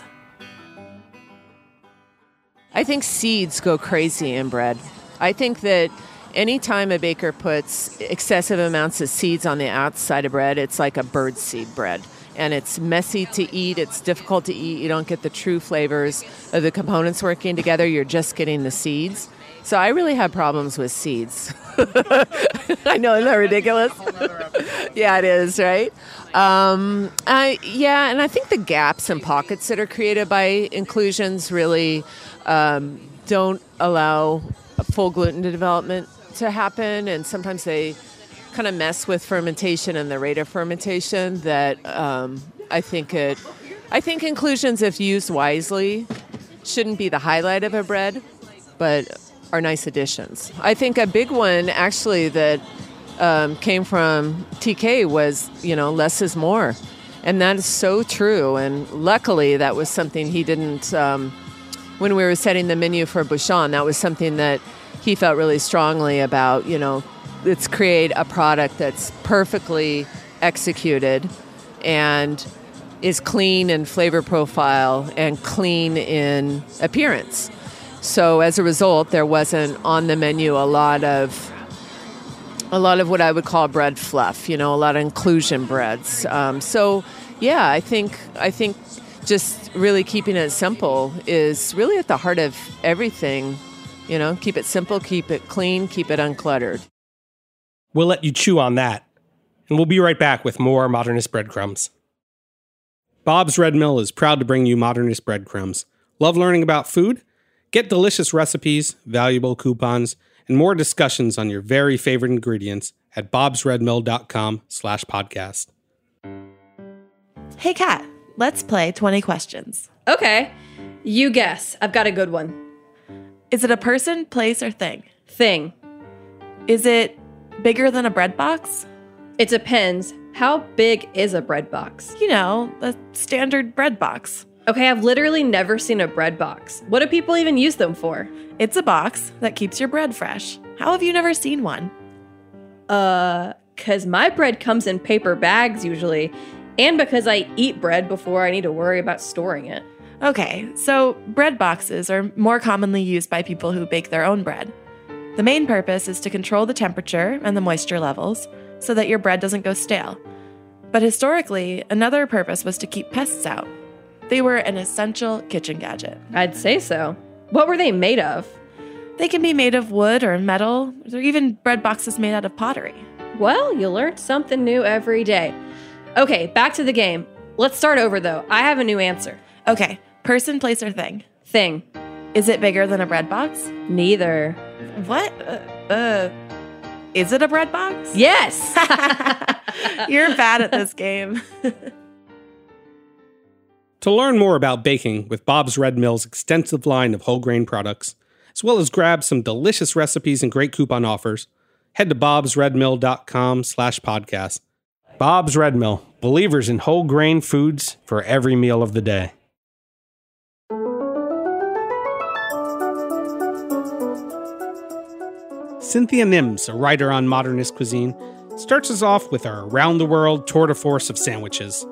I think seeds go crazy in bread. I think that anytime a baker puts excessive amounts of seeds on the outside of bread, it's like a birdseed bread. And it's messy to eat. It's difficult to eat. You don't get the true flavors of the components working together. You're just getting the seeds. So I really have problems with seeds. I know, isn't that ridiculous? Yeah, it is, right? And I think the gaps and pockets that are created by inclusions really don't allow full gluten development to happen, and sometimes they kind of mess with fermentation and the rate of fermentation. That I think inclusions, if used wisely, shouldn't be the highlight of a bread, but are nice additions. I think a big one actually that came from TK was, less is more. And that is so true. And luckily that was something he didn't, when we were setting the menu for Bouchon, that was something that he felt really strongly about, let's create a product that's perfectly executed and is clean in flavor profile and clean in appearance. So as a result, there wasn't on the menu a lot of what I would call bread fluff, a lot of inclusion breads. I think just really keeping it simple is really at the heart of everything. Keep it simple, keep it clean, keep it uncluttered. We'll let you chew on that, and we'll be right back with more Modernist Breadcrumbs. Bob's Red Mill is proud to bring you Modernist Breadcrumbs. Love learning about food? Get delicious recipes, valuable coupons, and more discussions on your very favorite ingredients at bobsredmill.com/podcast. Hey, Kat, let's play 20 questions. Okay. You guess. I've got a good one. Is it a person, place, or thing? Thing. Is it bigger than a bread box? It depends. How big is a bread box? A standard bread box. Okay, I've literally never seen a bread box. What do people even use them for? It's a box that keeps your bread fresh. How have you never seen one? 'Cause my bread comes in paper bags usually, and because I eat bread before I need to worry about storing it. Okay, so bread boxes are more commonly used by people who bake their own bread. The main purpose is to control the temperature and the moisture levels so that your bread doesn't go stale. But historically, another purpose was to keep pests out. They were an essential kitchen gadget. I'd say so. What were they made of? They can be made of wood or metal. There are even bread boxes made out of pottery. Well, you learned something new every day. Okay, back to the game. Let's start over, though. I have a new answer. Okay, person, place, or thing? Thing. Is it bigger than a bread box? Neither. What? Is it a bread box? Yes! You're bad at this game. To learn more about baking with Bob's Red Mill's extensive line of whole grain products, as well as grab some delicious recipes and great coupon offers, head to bobsredmill.com/podcast. Bob's Red Mill, believers in whole grain foods for every meal of the day. Cynthia Nims, a writer on modernist cuisine, starts us off with our around-the-world tour de force of sandwiches.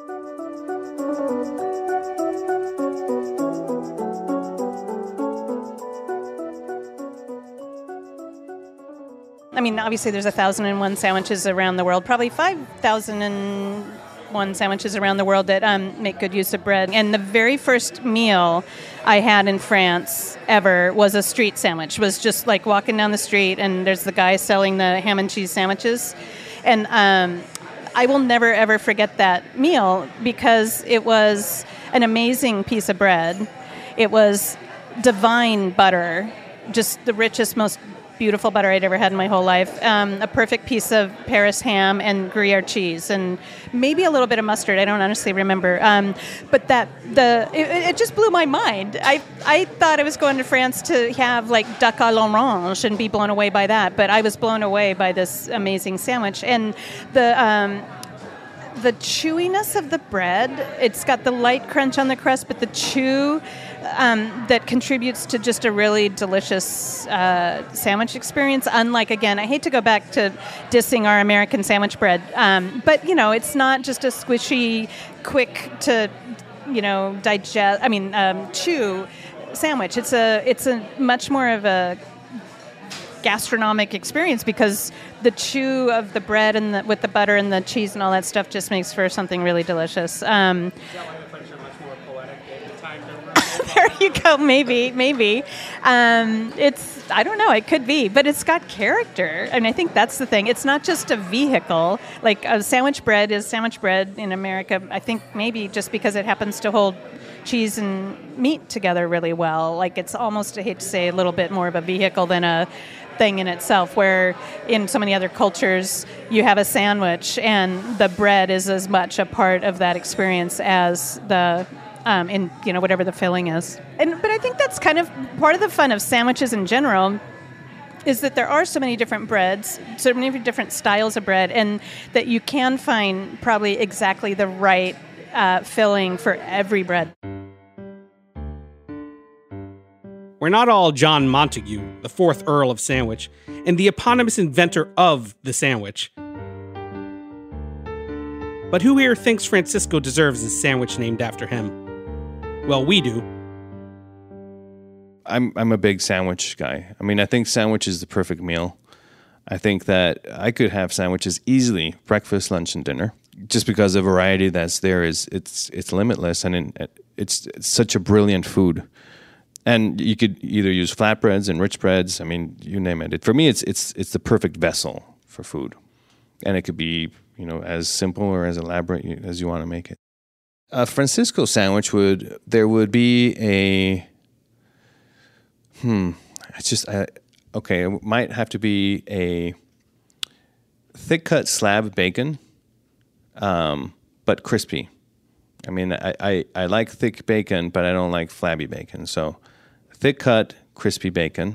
I mean, obviously there's 1,001 sandwiches around the world, probably 5,001 sandwiches around the world that make good use of bread. And the very first meal I had in France ever was a street sandwich. It was just like walking down the street and there's the guy selling the ham and cheese sandwiches. And I will never, ever forget that meal because it was an amazing piece of bread. It was divine butter, just the richest, most beautiful butter I'd ever had in my whole life. A perfect piece of Paris ham and Gruyere cheese, and maybe a little bit of mustard. I don't honestly remember. But it just blew my mind. I thought I was going to France to have like duck à l'orange and be blown away by that, but I was blown away by this amazing sandwich and the chewiness of the bread. It's got the light crunch on the crust, but the chew that contributes to just a really delicious sandwich experience. Unlike, again, I hate to go back to dissing our American sandwich bread, but, you know, it's not just a squishy, quick to, digest, chew sandwich. It's a much more of a gastronomic experience because the chew of the bread and with the butter and the cheese and all that stuff just makes for something really delicious. There you go. Maybe. I don't know. It could be, but it's got character. And I think that's the thing. It's not just a vehicle. Like a sandwich bread is sandwich bread in America. I think maybe just because it happens to hold cheese and meat together really well. Like it's almost, I hate to say, a little bit more of a vehicle than a thing in itself, where in so many other cultures you have a sandwich and the bread is as much a part of that experience as the whatever the filling is. But I think that's kind of part of the fun of sandwiches in general, is that there are so many different breads, so many different styles of bread, and that you can find probably exactly the right filling for every bread. We're not all John Montague, the 4th Earl of Sandwich, and the eponymous inventor of the sandwich. But who here thinks Francisco deserves a sandwich named after him? Well, we do. I'm a big sandwich guy. I mean, I think sandwich is the perfect meal. I think that I could have sandwiches easily, breakfast, lunch, and dinner, just because the variety that's there it's limitless, and it's such a brilliant food. And you could either use flatbreads and rich breads. I mean, you name it. For me, it's the perfect vessel for food, and it could be as simple or as elaborate as you want to make it. A Francisco sandwich would be a it might have to be a thick cut slab bacon, but crispy. I mean, I like thick bacon, but I don't like flabby bacon. So thick cut, crispy bacon.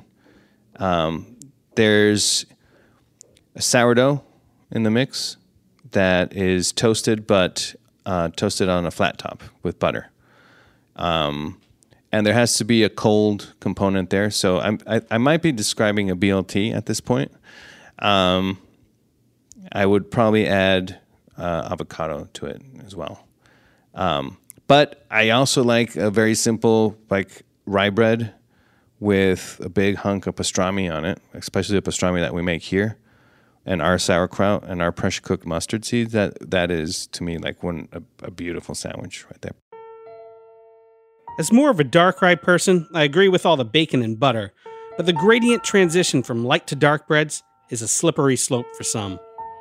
There's a sourdough in the mix that is toasted, but toasted on a flat top with butter. And there has to be a cold component there. So I might be describing a BLT at this point. I would probably add avocado to it as well. But I also like a very simple, like rye bread with a big hunk of pastrami on it, especially the pastrami that we make here, and our sauerkraut and our pressure cooked mustard seeds. That is, to me, like a beautiful sandwich right there. As more of a dark rye person, I agree with all the bacon and butter, but the gradient transition from light to dark breads is a slippery slope for some.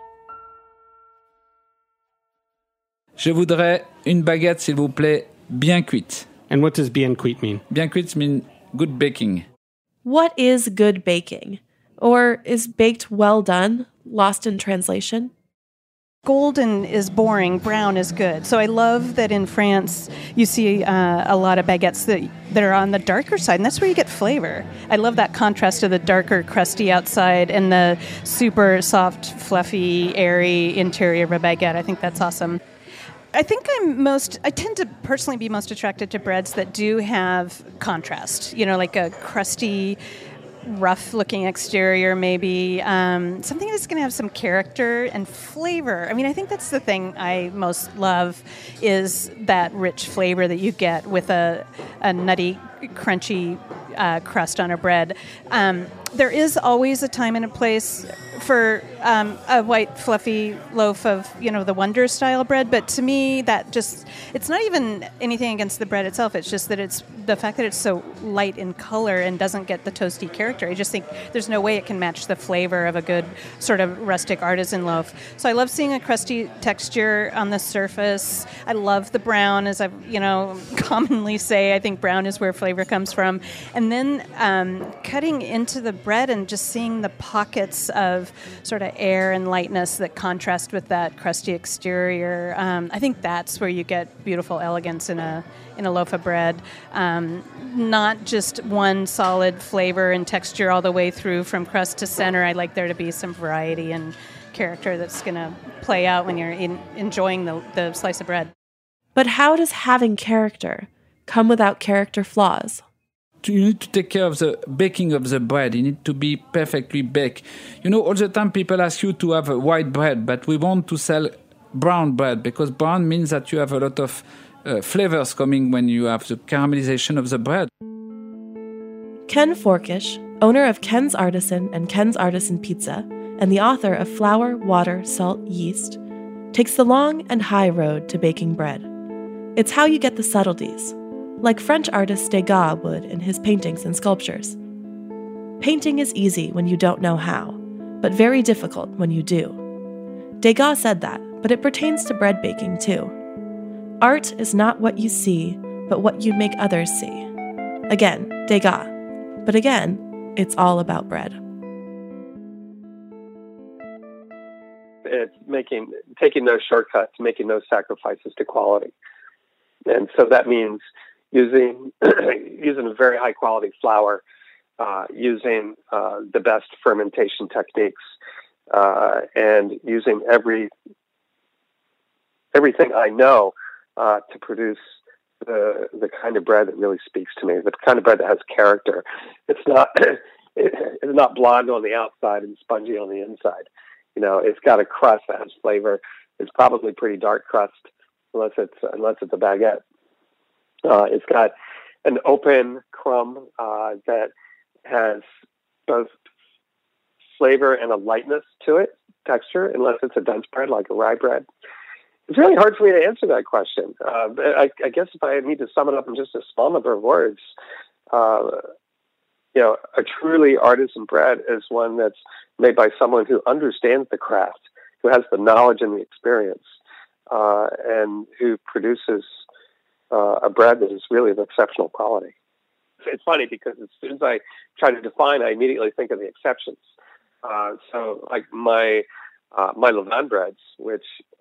Je voudrais une baguette, s'il vous plaît, bien cuite. And what does bien cuite mean? Bien cuite means good baking. What is good baking? Or is baked well done lost in translation? Golden is boring, brown is good. So I love that in France you see a lot of baguettes that are on the darker side, and that's where you get flavor. I love that contrast of the darker, crusty outside and the super soft, fluffy, airy interior of a baguette. I think that's awesome. I think I tend to personally be most attracted to breads that do have contrast, like a crusty, rough-looking exterior, maybe something that's going to have some character and flavor. I mean, I think that's the thing I most love is that rich flavor that you get with a nutty, crunchy crust on a bread. There is always a time and a place for a white, fluffy loaf of, the Wonder style bread. But to me, it's not even anything against the bread itself. It's just that it's the fact that it's so light in color and doesn't get the toasty character. I just think there's no way it can match the flavor of a good sort of rustic artisan loaf. So I love seeing a crusty texture on the surface. I love the brown, as I commonly say. I think brown is where flavor comes from. And then cutting into the bread and just seeing the pockets of sort of air and lightness that contrast with that crusty exterior. I think that's where you get beautiful elegance in a loaf of bread. Not just one solid flavor and texture all the way through from crust to center. I like there to be some variety and character that's going to play out when you're enjoying the slice of bread. But how does having character come without character flaws? You need to take care of the baking of the bread. You need to be perfectly baked. All the time people ask you to have a white bread, but we want to sell brown bread because brown means that you have a lot of flavors coming when you have the caramelization of the bread. Ken Forkish, owner of Ken's Artisan and Ken's Artisan Pizza, and the author of Flour, Water, Salt, Yeast, takes the long and high road to baking bread. It's how you get the subtleties, like French artist Degas would in his paintings and sculptures. Painting is easy when you don't know how, but very difficult when you do. Degas said that, but it pertains to bread baking too. Art is not what you see, but what you make others see. Again, Degas. But again, it's all about bread. It's taking no shortcuts, making no sacrifices to quality. And so that means using a very high quality flour, using the best fermentation techniques, and using everything I know to produce the kind of bread that really speaks to me, the kind of bread that has character. It's not blonde on the outside and spongy on the inside. It's got a crust that has flavor. It's probably pretty dark crust, unless it's a baguette. It's got an open crumb that has both flavor and a lightness to it, texture, unless it's a dense bread like a rye bread. It's really hard for me to answer that question. I guess if I need to sum it up in just a small number of words, a truly artisan bread is one that's made by someone who understands the craft, who has the knowledge and the experience, and who produces a bread that is really of exceptional quality. It's funny because as soon as I try to define, I immediately think of the exceptions. So like my levain breads, which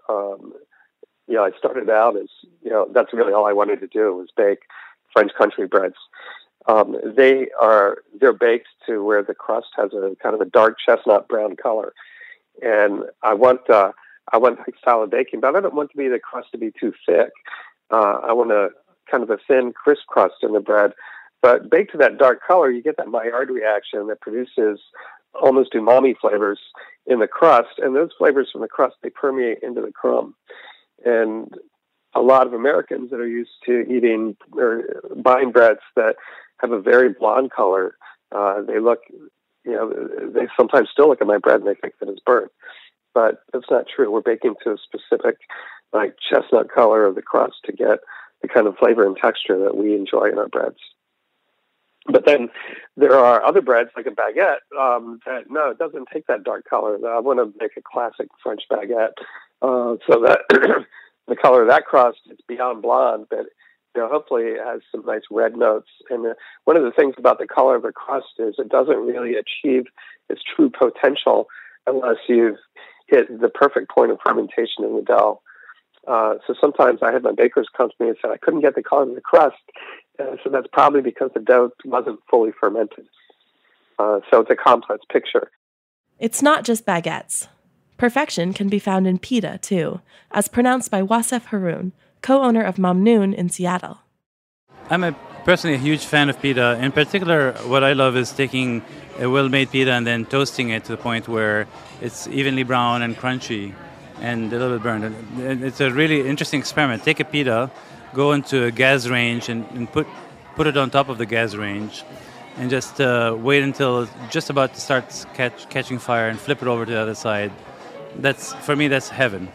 I started out as that's really all I wanted to do was bake French country breads. They're baked to where the crust has a kind of a dark chestnut brown color, and I want that style of baking, but I don't want the crust to be too thick. I want a kind of a thin, crisp crust in the bread, but baked to that dark color, you get that Maillard reaction that produces almost umami flavors in the crust, and those flavors from the crust, they permeate into the crumb. And a lot of Americans that are used to eating or buying breads that have a very blonde color. They look, they sometimes still look at my bread and they think that it's burnt. But that's not true. We're baking to a specific, like, chestnut color of the crust to get the kind of flavor and texture that we enjoy in our breads. But then there are other breads, like a baguette, that, no, it doesn't take that dark color. I want to make a classic French baguette so that the color of that crust is beyond blonde, but hopefully it has some nice red notes. And one of the things about the color of the crust is it doesn't really achieve its true potential unless you've hit the perfect point of fermentation in the dough. So sometimes I had my bakers come to me and said, I couldn't get the color of the crust. So that's probably because the dough wasn't fully fermented. So it's a complex picture. It's not just baguettes. Perfection can be found in pita, too, as pronounced by Wasef Haroun, co-owner of Mamnoon in Seattle. I'm personally a huge fan of pita. In particular, what I love is taking a well-made pita and then toasting it to the point where it's evenly brown and crunchy and a little bit burned. And it's a really interesting experiment. Take a pita, go into a gas range and put it on top of the gas range and just wait until it's just about to start catching fire and flip it over to the other side. For me, that's heaven.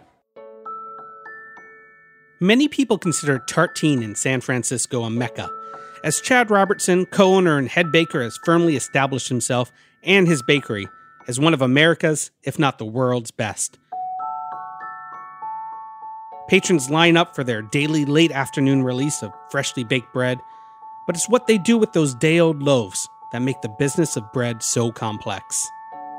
Many people consider Tartine in San Francisco a mecca, as Chad Robertson, co-owner and head baker, has firmly established himself and his bakery as one of America's, if not the world's, best. Patrons line up for their daily late afternoon release of freshly baked bread, but it's what they do with those day-old loaves that make the business of bread so complex.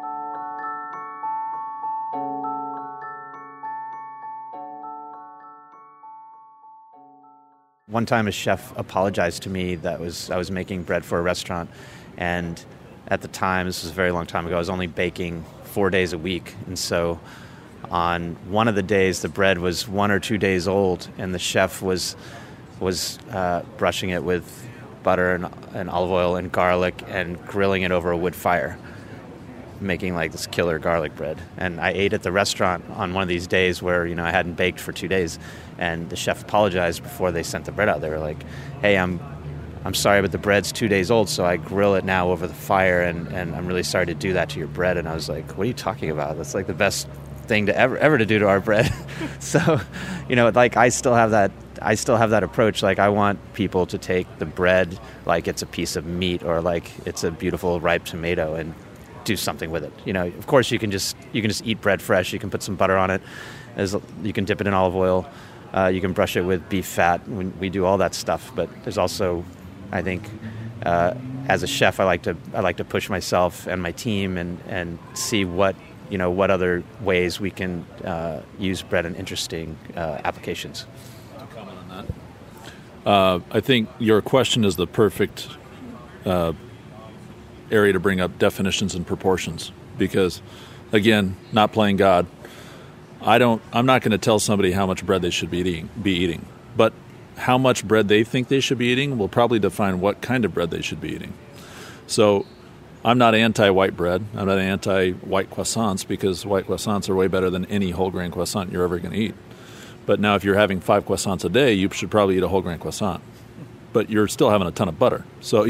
One time a chef apologized to me that I was making bread for a restaurant, and at the time, this was a very long time ago, I was only baking 4 days a week, and so on one of the days the bread was 1 or 2 days old, and the chef was brushing it with butter and olive oil and garlic and grilling it over a wood fire, making like this killer garlic bread. And I ate at the restaurant on one of these days where I hadn't baked for 2 days, and the chef apologized before they sent the bread out. They were like, "Hey, I'm sorry, but the bread's 2 days old, so I grill it now over the fire, and I'm really sorry to do that to your bread." And I was like, "What are you talking about? That's like the best thing to ever to do to our bread." So, like I still have that approach. Like, I want people to take the bread like it's a piece of meat or like it's a beautiful ripe tomato and do something with it. Of course you can just eat bread fresh. You can put some butter on it. You can dip it in olive oil. You can brush it with beef fat. We do all that stuff. But there's also, I think, as a chef, I like to push myself and my team and see what other ways we can use bread in interesting applications. I'll comment on that. I think your question is the perfect area to bring up definitions and proportions, because, again, not playing God, I'm not going to tell somebody how much bread they should be eating, but how much bread they think they should be eating will probably define what kind of bread they should be eating. So I'm not anti-white bread. I'm not anti-white croissants, because white croissants are way better than any whole grain croissant you're ever going to eat. But now if you're having 5 croissants a day, you should probably eat a whole grain croissant. But you're still having a ton of butter. So,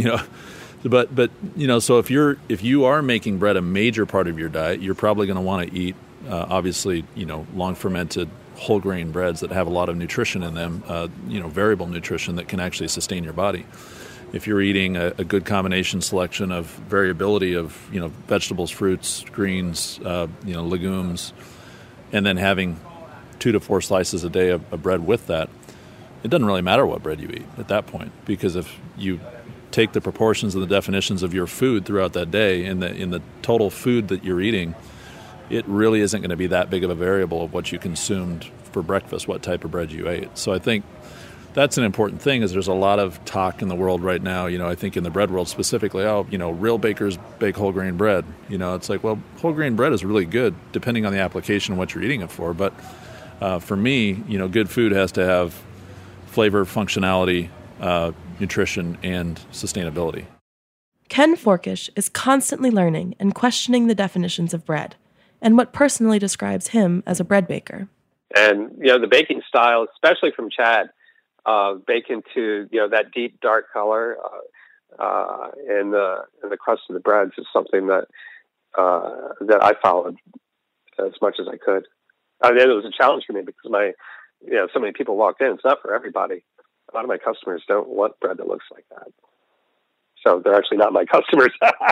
so if you are making bread a major part of your diet, you're probably going to want to eat, obviously, long fermented whole grain breads that have a lot of nutrition in them, variable nutrition that can actually sustain your body. If you're eating a good combination selection of variability of, vegetables, fruits, greens, legumes, and then having 2 to 4 slices a day of bread with that, it doesn't really matter what bread you eat at that point, because if you take the proportions and the definitions of your food throughout that day in the total food that you're eating, it really isn't going to be that big of a variable of what you consumed for breakfast, what type of bread you ate. So I think that's an important thing, is there's a lot of talk in the world right now, I think in the bread world specifically, real bakers bake whole grain bread. It's like, well, whole grain bread is really good depending on the application and what you're eating it for. But for me, good food has to have flavor, functionality, nutrition, and sustainability. Ken Forkish is constantly learning and questioning the definitions of bread, and what personally describes him as a bread baker. And, the baking style, especially from Chad, bacon to, that deep dark color in the crust of the breads is something that I followed as much as I could. I mean, it was a challenge for me because so many people walked in. It's not for everybody. A lot of my customers don't want bread that looks like that. So they're actually not my customers.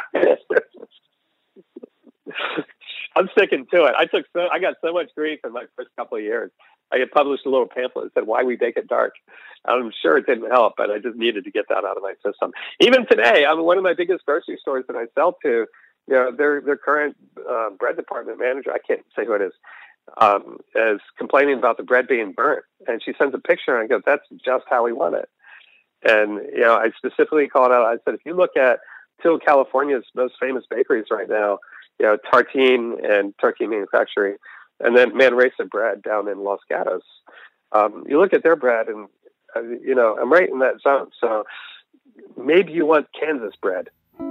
I'm sticking to it. I got so much grief in my first couple of years. I had published a little pamphlet that said why we bake it dark. I'm sure it didn't help, but I just needed to get that out of my system. Even today, I'm one of my biggest grocery stores that I sell to. Their current bread department manager, I can't say who it is complaining about the bread being burnt. And she sends a picture and I go, that's just how we want it. And, I specifically called out, I said, if you look at two of California's most famous bakeries right now, Tartine and Tartine Manufacturing, and then Manresa Bread down in Los Gatos. You look at their bread and, I'm right in that zone. So maybe you want Kansas bread.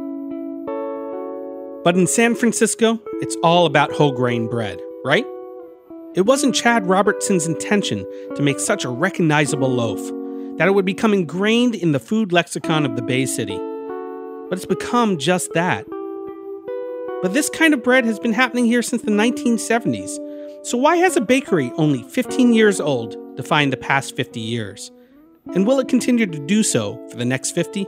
But in San Francisco, it's all about whole grain bread, right? It wasn't Chad Robertson's intention to make such a recognizable loaf that it would become ingrained in the food lexicon of the Bay City. But it's become just that. But this kind of bread has been happening here since the 1970s. So why has a bakery only 15 years old defined the past 50 years? And will it continue to do so for the next 50?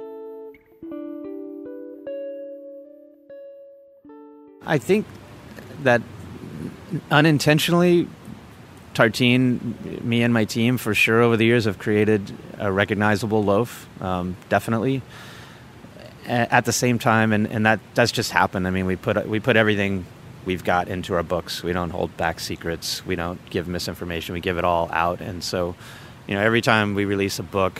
I think that unintentionally, Tartine, me and my team, for sure, over the years have created a recognizable loaf, definitely. At the same time, and that's just happened. I mean, we put everything we've got into our books. We don't hold back secrets. We don't give misinformation. We give it all out. And so, every time we release a book,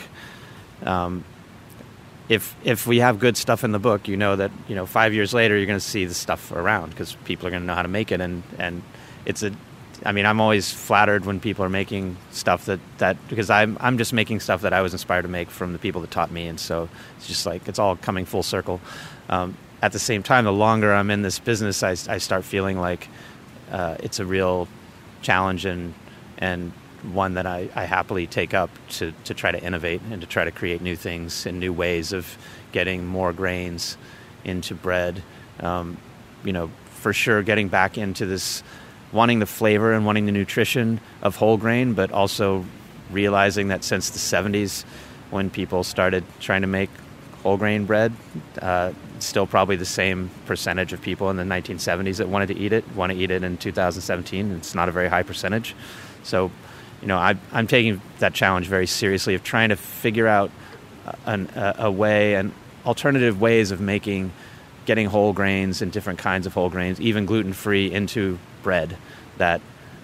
if we have good stuff in the book, that 5 years later you're going to see the stuff around because people are going to know how to make it. And it's I'm always flattered when people are making stuff that because I'm just making stuff that I was inspired to make from the people that taught me, and so it's just like it's all coming full circle. At the same time, the longer I'm in this business, I start feeling like it's a real challenge and one that I happily take up to try to innovate and to try to create new things and new ways of getting more grains into bread. For sure, getting back into this. Wanting the flavor and wanting the nutrition of whole grain, but also realizing that since the 70s, when people started trying to make whole grain bread, still probably the same percentage of people in the 1970s that want to eat it in 2017. It's not a very high percentage. So, I'm taking that challenge very seriously of trying to figure out a way and alternative ways of getting whole grains and different kinds of whole grains, even gluten-free, into bread that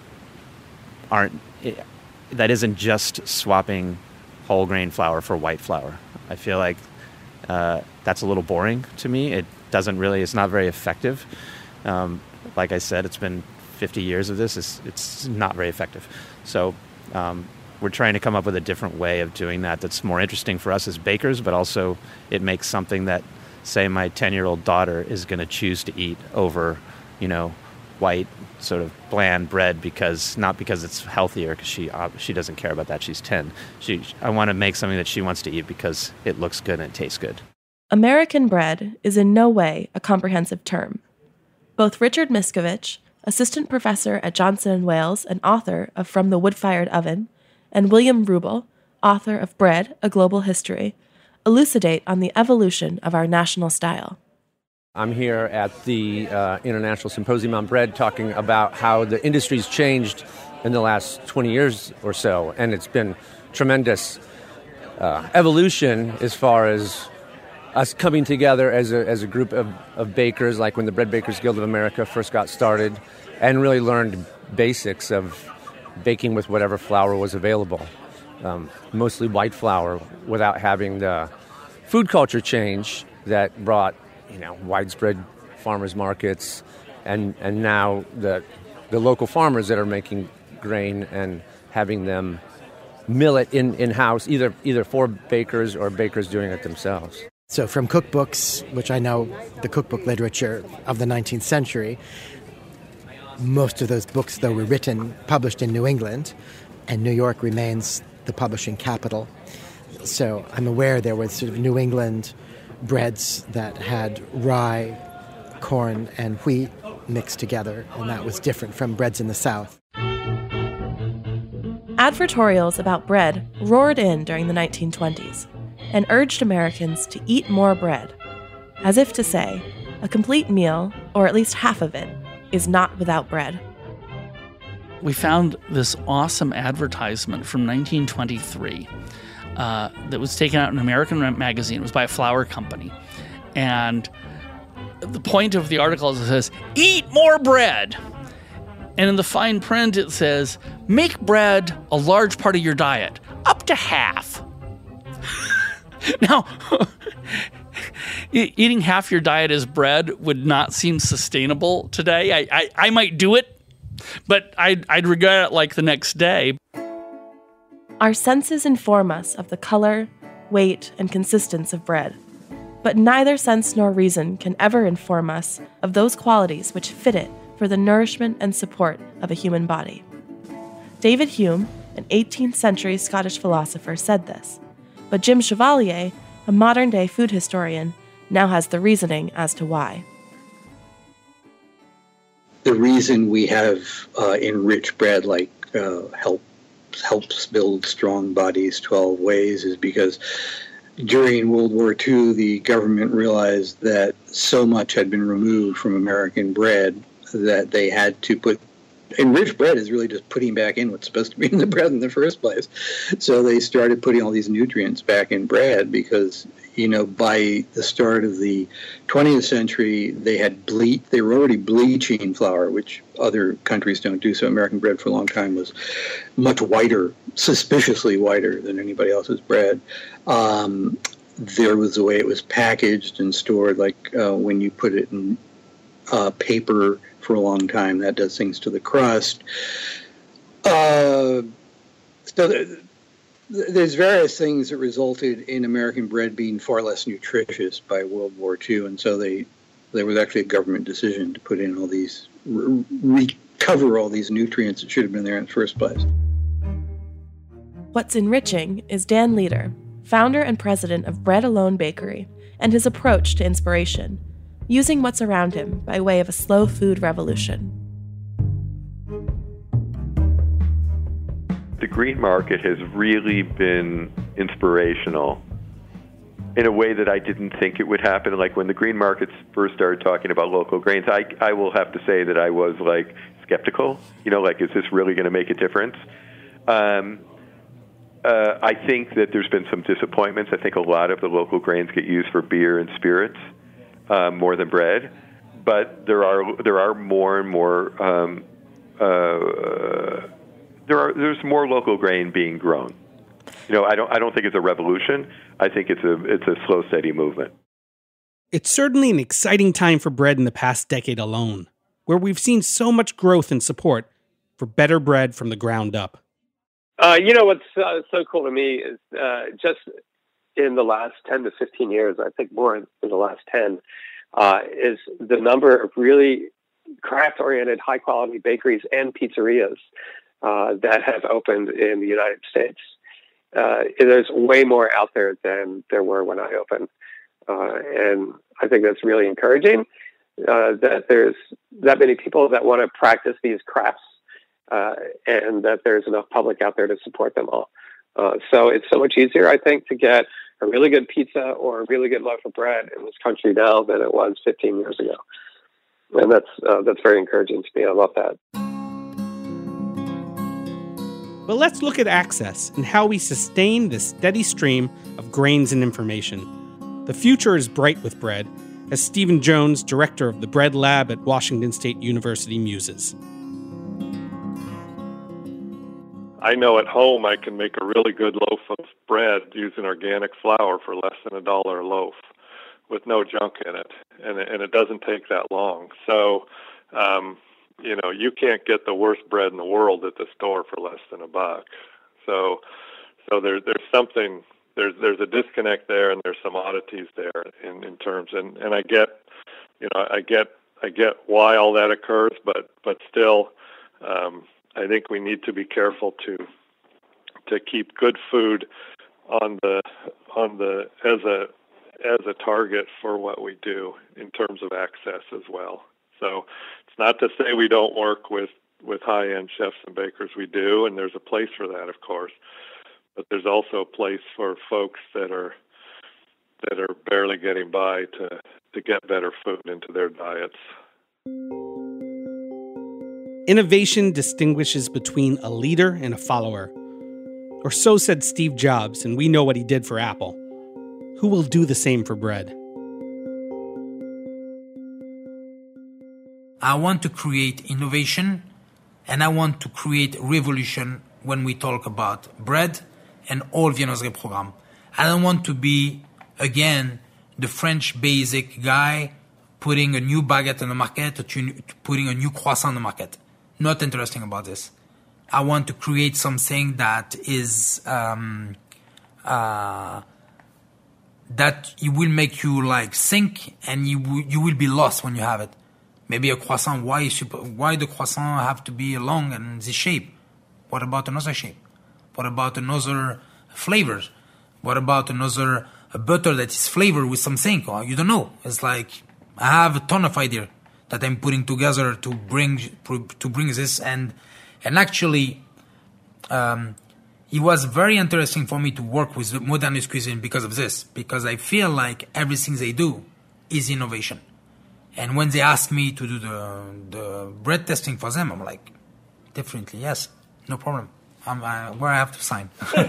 isn't just swapping whole grain flour for white flour. I feel like that's a little boring to me. It's not very effective. Like I said, it's been 50 years of this. It's not very effective. So we're trying to come up with a different way of doing that's more interesting for us as bakers, but also it makes something that, say, my 10-year-old daughter is going to choose to eat over, white sort of bland bread not because it's healthier, because she doesn't care about that. She's 10. I want to make something that she wants to eat because it looks good and it tastes good. American bread is in no way a comprehensive term. Both Richard Miscovich, assistant professor at Johnson & Wales and author of From the Wood-Fired Oven, and William Rubel, author of Bread, A Global History, elucidate on the evolution of our national style. I'm here at the International Symposium on Bread talking about how the industry's changed in the last 20 years or so, and it's been tremendous evolution as far as us coming together as a group of bakers, like when the Bread Bakers Guild of America first got started, and really learned basics of baking with whatever flour was available, mostly white flour, without having the food culture change that brought widespread farmers markets, and now the local farmers that are making grain and having them mill it in-house, either for bakers or bakers doing it themselves. So from cookbooks, which I know the cookbook literature of the 19th century, Most of those books, though, were published in New England, and New York remains the publishing capital. So I'm aware there was sort of New England breads that had rye, corn, and wheat mixed together, and that was different from breads in the South. Advertorials about bread roared in during the 1920s and urged Americans to eat more bread, as if to say, a complete meal, or at least half of it, is not without bread. We found this awesome advertisement from 1923 that was taken out in an American magazine. It was by a flour company. And the point of the article is it says, eat more bread. And in the fine print it says, make bread a large part of your diet, up to half. Now, eating half your diet as bread would not seem sustainable today. I might do it, but I'd regret it like the next day. Our senses inform us of the color, weight, and consistence of bread, but neither sense nor reason can ever inform us of those qualities which fit it for the nourishment and support of a human body. David Hume, an 18th century Scottish philosopher, said this, but Jim Chevalier, a modern-day food historian, now has the reasoning as to why. The reason we have enriched bread like helps build strong bodies 12 ways is because during World War II, the government realized that so much had been removed from American bread that they had to put enriched bread is really just putting back in what's supposed to be in the bread in the first place. So they started putting all these nutrients back in bread because, by the start of the 20th century, they were already bleaching flour, which other countries don't do. So American bread for a long time was much whiter, suspiciously whiter than anybody else's bread. There was the way it was packaged and stored, like when you put it in paper for a long time, that does things to the crust. So there's various things that resulted in American bread being far less nutritious by World War II, and so there was actually a government decision to put in all these, recover all these nutrients that should have been there in the first place. What's enriching is Dan Leader, founder and president of Bread Alone Bakery, and his approach to inspiration, using what's around him by way of a slow food revolution. The green market has really been inspirational in a way that I didn't think it would happen. Like when the green markets first started talking about local grains, I will have to say that I was skeptical, is this really going to make a difference? I think that there's been some disappointments. I think a lot of the local grains get used for beer and spirits more than bread, but there are more and more there's more local grain being grown. I don't think it's a revolution. I think it's a slow, steady movement. It's certainly an exciting time for bread in the past decade alone, where we've seen so much growth and support for better bread from the ground up. What's so cool to me is just in the last 10 to 15 years, I think more in the last 10, is the number of really craft-oriented, high-quality bakeries and pizzerias that have opened in the United States. There's way more out there than there were when I opened. And I think that's really encouraging that there's that many people that want to practice these crafts and that there's enough public out there to support them all. So it's so much easier, I think, to get a really good pizza or a really good loaf of bread in this country now than it was 15 years ago. And that's very encouraging to me. I love that. But let's look at access and how we sustain this steady stream of grains and information. The future is bright with bread, as Stephen Jones, director of the Bread Lab at Washington State University, muses. I know at home I can make a really good loaf of bread using organic flour for less than $1 a loaf with no junk in it, and it doesn't take that long. So, you can't get the worst bread in the world at the store for less than $1. So there's something, there's a disconnect there, and there's some oddities there in terms, and I get I get why all that occurs, but still, I think we need to be careful to keep good food on the as a target for what we do in terms of access as well. So it's not to say we don't work with high-end chefs and bakers. We do, and there's a place for that, of course. But there's also a place for folks that are barely getting by to get better food into their diets. Innovation distinguishes between a leader and a follower. Or so said Steve Jobs, and we know what he did for Apple. Who will do the same for bread? I want to create innovation, and I want to create revolution when we talk about bread and all viennoiserie program. I don't want to be, again, the French basic guy putting a new baguette on the market, putting a new croissant on the market. Not interesting about this. I want to create something that is that it will make you like think, and you will be lost when you have it. Maybe a croissant. Why the croissant have to be long and this shape? What about another shape? What about another flavors? What about another butter that is flavored with something? Or you don't know. It's like I have a ton of ideas that I'm putting together to bring this, and actually, it was very interesting for me to work with modernist cuisine because of this, because I feel like everything they do is innovation. And when they ask me to do the bread testing for them, I'm like, definitely yes, no problem. Where I have to sign.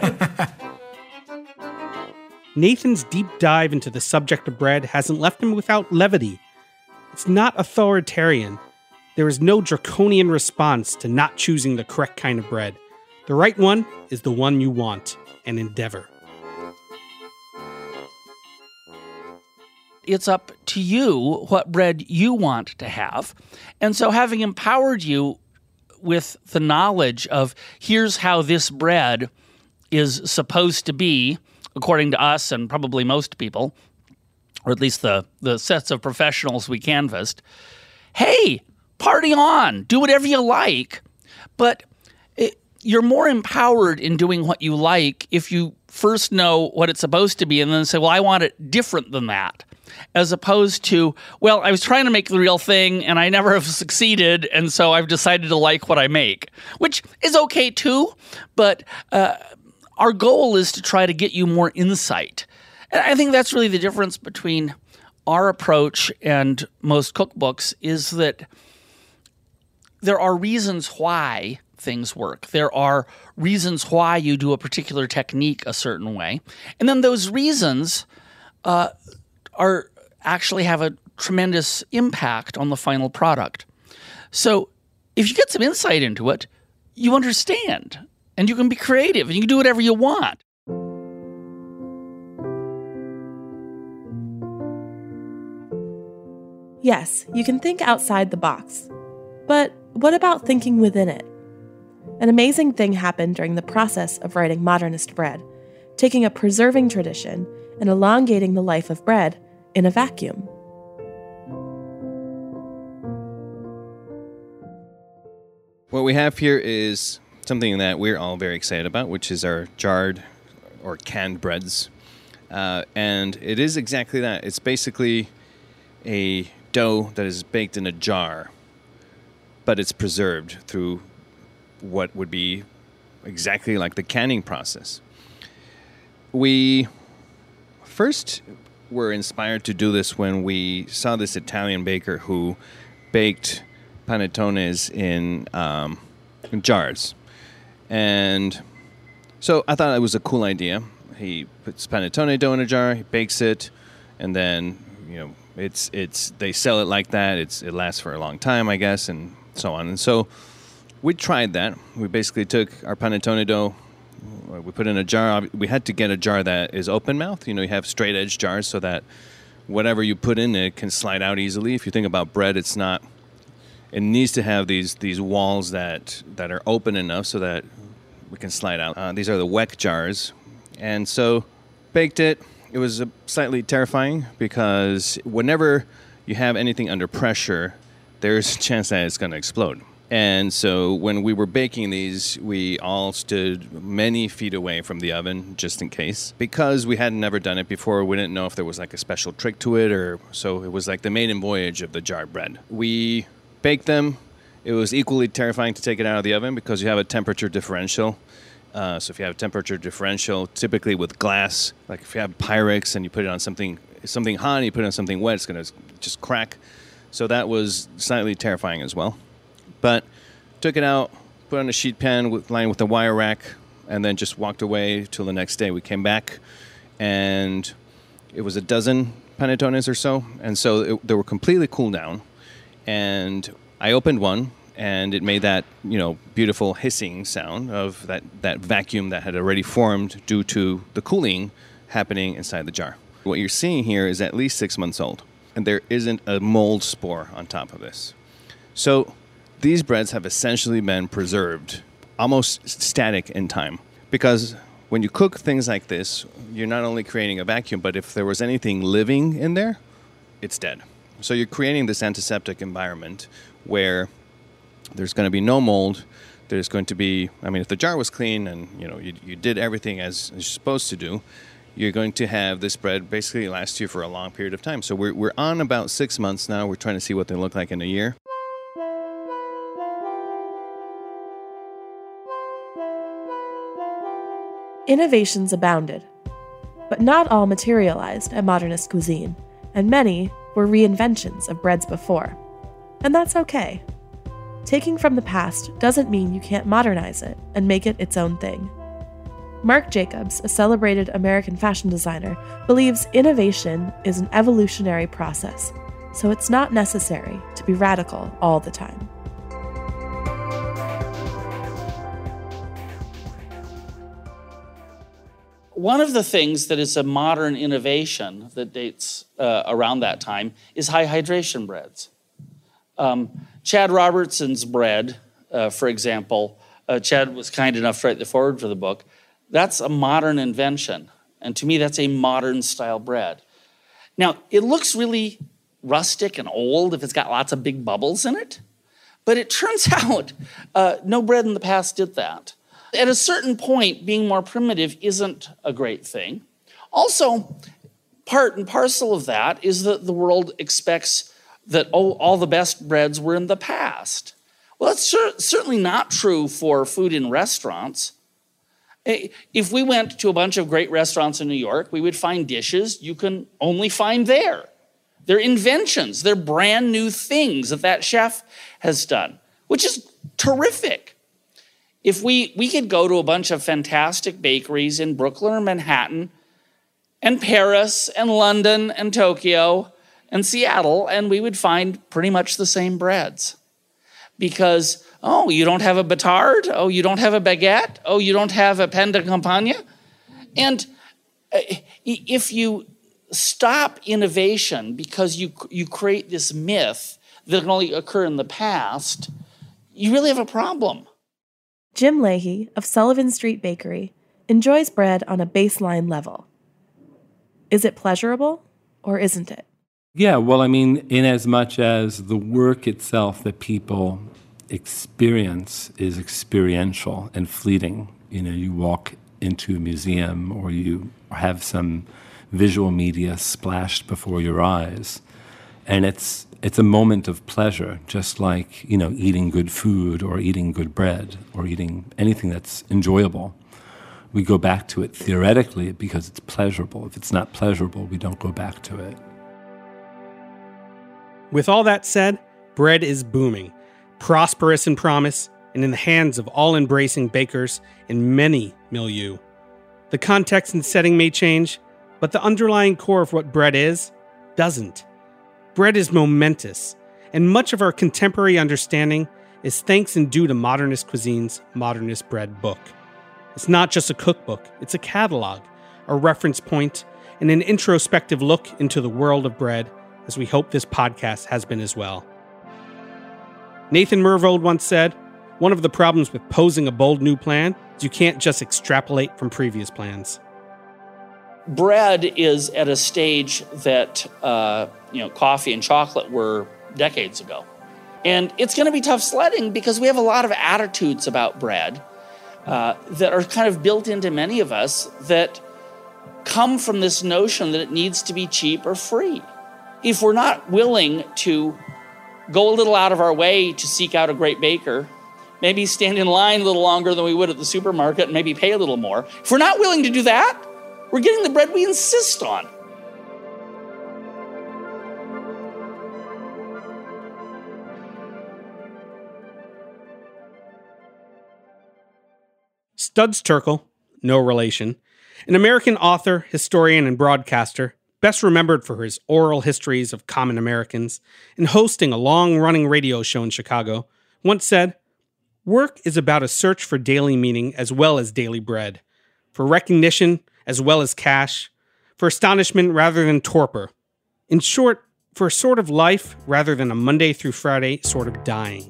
Nathan's deep dive into the subject of bread hasn't left him without levity. It's not authoritarian. There is no draconian response to not choosing the correct kind of bread. The right one is the one you want and endeavor. It's up to you what bread you want to have. And so having empowered you with the knowledge of here's how this bread is supposed to be, according to us and probably most people, or at least the sets of professionals we canvassed, hey, party on, do whatever you like. But you're more empowered in doing what you like if you first know what it's supposed to be and then say, well, I want it different than that. As opposed to, well, I was trying to make the real thing and I never have succeeded, and so I've decided to like what I make, which is okay too, but our goal is to try to get you more insight. And I think that's really the difference between our approach and most cookbooks, is that there are reasons why things work. There are reasons why you do a particular technique a certain way. And then those reasons actually have a tremendous impact on the final product. So if you get some insight into it, you understand, and you can be creative, and you can do whatever you want. Yes, you can think outside the box. But what about thinking within it? An amazing thing happened during the process of writing Modernist Bread, taking a preserving tradition and elongating the life of bread in a vacuum. What we have here is something that we're all very excited about, which is our jarred or canned breads. And it is exactly that. It's basically a dough that is baked in a jar, but it's preserved through what would be exactly like the canning process. We first were inspired to do this when we saw this Italian baker who baked panettones in jars. And so I thought it was a cool idea. He puts panettone dough in a jar, he bakes it, and then, they sell it like that. It lasts for a long time, I guess, and so on. And so we tried that. We basically took our panettone dough, we put it in a jar. We had to get a jar that is open mouth. You have straight edge jars so that whatever you put in it can slide out easily. If you think about bread, it needs to have these walls that are open enough so that we can slide out. These are the Weck jars. And so baked it. It was slightly terrifying because whenever you have anything under pressure, there's a chance that it's going to explode. And so when we were baking these, we all stood many feet away from the oven just in case. Because we had never done it before, we didn't know if there was like a special trick to it, or so it was like the maiden voyage of the jarred bread. We baked them. It was equally terrifying to take it out of the oven because you have a temperature differential. So if you have a temperature differential, typically with glass, like if you have Pyrex and you put it on something hot and you put it on something wet, it's going to just crack. So that was slightly terrifying as well. But took it out, put it on a sheet pan lined with a wire rack, and then just walked away till the next day. We came back, and it was a dozen panettones or so. And so they were completely cooled down. And I opened one, and it made that, beautiful hissing sound of that vacuum that had already formed due to the cooling happening inside the jar. What you're seeing here is at least 6 months old, and there isn't a mold spore on top of this. So these breads have essentially been preserved, almost static in time. Because when you cook things like this, you're not only creating a vacuum, but if there was anything living in there, it's dead. So you're creating this antiseptic environment where there's going to be no mold. There's going to be, if the jar was clean and you did everything as you're supposed to do, you're going to have this bread basically last you for a long period of time. So we're on about 6 months now. We're trying to see what they look like in a year. Innovations abounded, but not all materialized at modernist cuisine, and many were reinventions of breads before. And that's okay. Taking from the past doesn't mean you can't modernize it and make it its own thing. Marc Jacobs, a celebrated American fashion designer, believes innovation is an evolutionary process, so it's not necessary to be radical all the time. One of the things that is a modern innovation that dates around that time is high hydration breads. Chad Robertson's bread, for example, Chad was kind enough to write the foreword for the book. That's a modern invention. And to me, that's a modern style bread. Now, it looks really rustic and old if it's got lots of big bubbles in it. But it turns out no bread in the past did that. At a certain point, being more primitive isn't a great thing. Also, part and parcel of that is that the world expects that, all the best breads were in the past. Well, that's certainly not true for food in restaurants. If we went to a bunch of great restaurants in New York, we would find dishes you can only find there. They're inventions. They're brand new things that chef has done, which is terrific. If we could go to a bunch of fantastic bakeries in Brooklyn or Manhattan and Paris and London and Tokyo and Seattle, and we would find pretty much the same breads. Because, you don't have a batard? You don't have a baguette? You don't have a pain de campagne? And if you stop innovation because you create this myth that can only occur in the past, you really have a problem. Jim Leahy of Sullivan Street Bakery enjoys bread on a baseline level. Is it pleasurable or isn't it? Yeah, well, in as much as the work itself that people experience is experiential and fleeting. You walk into a museum or you have some visual media splashed before your eyes, and it's a moment of pleasure, just like, eating good food or eating good bread or eating anything that's enjoyable. We go back to it theoretically because it's pleasurable. If it's not pleasurable, we don't go back to it. With all that said, bread is booming, prosperous in promise, and in the hands of all-embracing bakers in many milieux. The context and setting may change, but the underlying core of what bread is doesn't. Bread is momentous, and much of our contemporary understanding is thanks and due to Modernist Cuisine's Modernist Bread book. It's not just a cookbook, it's a catalog, a reference point, and an introspective look into the world of bread, as we hope this podcast has been as well. Nathan Myhrvold once said, one of the problems with posing a bold new plan is you can't just extrapolate from previous plans. Bread is at a stage that coffee and chocolate were decades ago. And it's going to be tough sledding because we have a lot of attitudes about bread that are kind of built into many of us that come from this notion that it needs to be cheap or free. If we're not willing to go a little out of our way to seek out a great baker, maybe stand in line a little longer than we would at the supermarket and maybe pay a little more, if we're not willing to do that, we're getting the bread we insist on. Studs Terkel, no relation, an American author, historian, and broadcaster, best remembered for his oral histories of common Americans and hosting a long-running radio show in Chicago, once said, "Work is about a search for daily meaning as well as daily bread, for recognition as well as cash, for astonishment rather than torpor. In short, for a sort of life rather than a Monday through Friday sort of dying."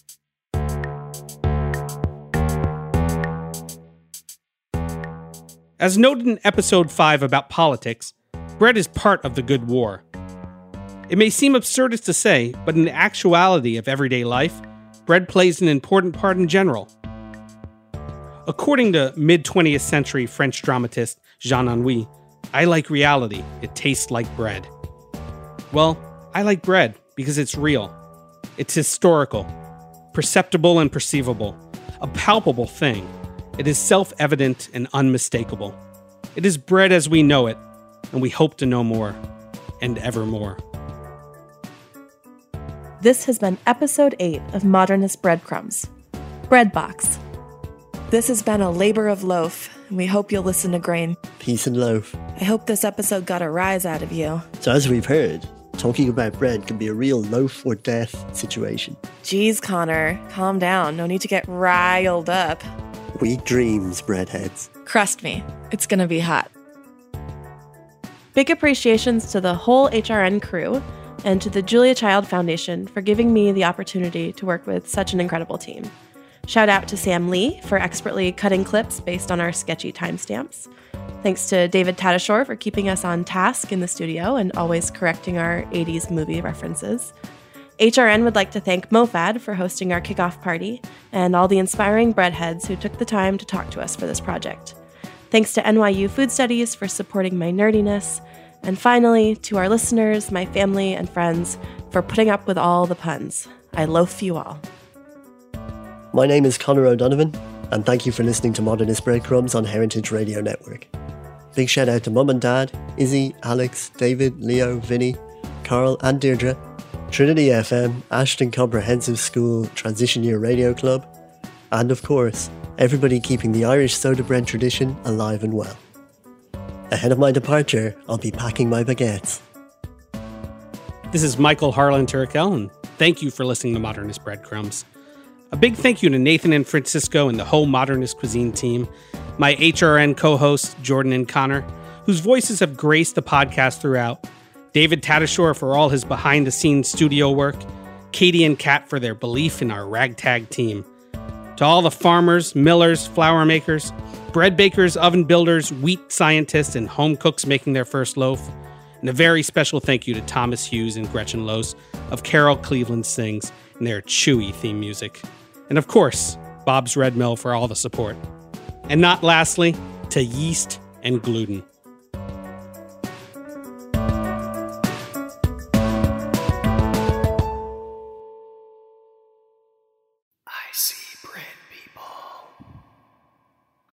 As noted in episode 5 about politics, bread is part of the good war. It may seem absurdist to say, but in the actuality of everyday life, bread plays an important part in general. According to mid-20th century French dramatist Jean Anouilh, I like reality, it tastes like bread. Well, I like bread because it's real. It's historical, perceptible and perceivable, a palpable thing. It is self-evident and unmistakable. It is bread as we know it, and we hope to know more, and ever more. This has been episode 8 of Modernist Breadcrumbs. Breadbox. This has been a labor of loaf, and we hope you'll listen to Grain. Peace and loaf. I hope this episode got a rise out of you. So as we've heard, talking about bread can be a real loaf or death situation. Geez, Connor, calm down. No need to get riled up. Weak dreams, breadheads. Crust me, it's gonna be hot. Big appreciations to the whole HRN crew and to the Julia Child Foundation for giving me the opportunity to work with such an incredible team. Shout out to Sam Lee for expertly cutting clips based on our sketchy timestamps. Thanks to David Tadashore for keeping us on task in the studio and always correcting our 80s movie references. HRN would like to thank MoFad for hosting our kickoff party and all the inspiring breadheads who took the time to talk to us for this project. Thanks to NYU Food Studies for supporting my nerdiness. And finally, to our listeners, my family, and friends for putting up with all the puns. I loaf you all. My name is Connor O'Donovan, and thank you for listening to Modernist Breadcrumbs on Heritage Radio Network. Big shout out to Mum and Dad, Izzy, Alex, David, Leo, Vinny, Carl, and Deirdre, Trinity FM, Ashton Comprehensive School Transition Year Radio Club, and of course, everybody keeping the Irish soda bread tradition alive and well. Ahead of my departure, I'll be packing my baguettes. This is Michael Harlan Turkel, and thank you for listening to Modernist Breadcrumbs. A big thank you to Nathan and Francisco and the whole Modernist Cuisine team, my HRN co-hosts Jordan and Connor, whose voices have graced the podcast throughout, David Tadashore for all his behind-the-scenes studio work, Katie and Kat for their belief in our ragtag team. To all the farmers, millers, flour makers, bread bakers, oven builders, wheat scientists, and home cooks making their first loaf, and a very special thank you to Thomas Hughes and Gretchen Lose of Carol Cleveland Sings and their Chewy theme music. And of course, Bob's Red Mill for all the support. And not lastly, to yeast and gluten.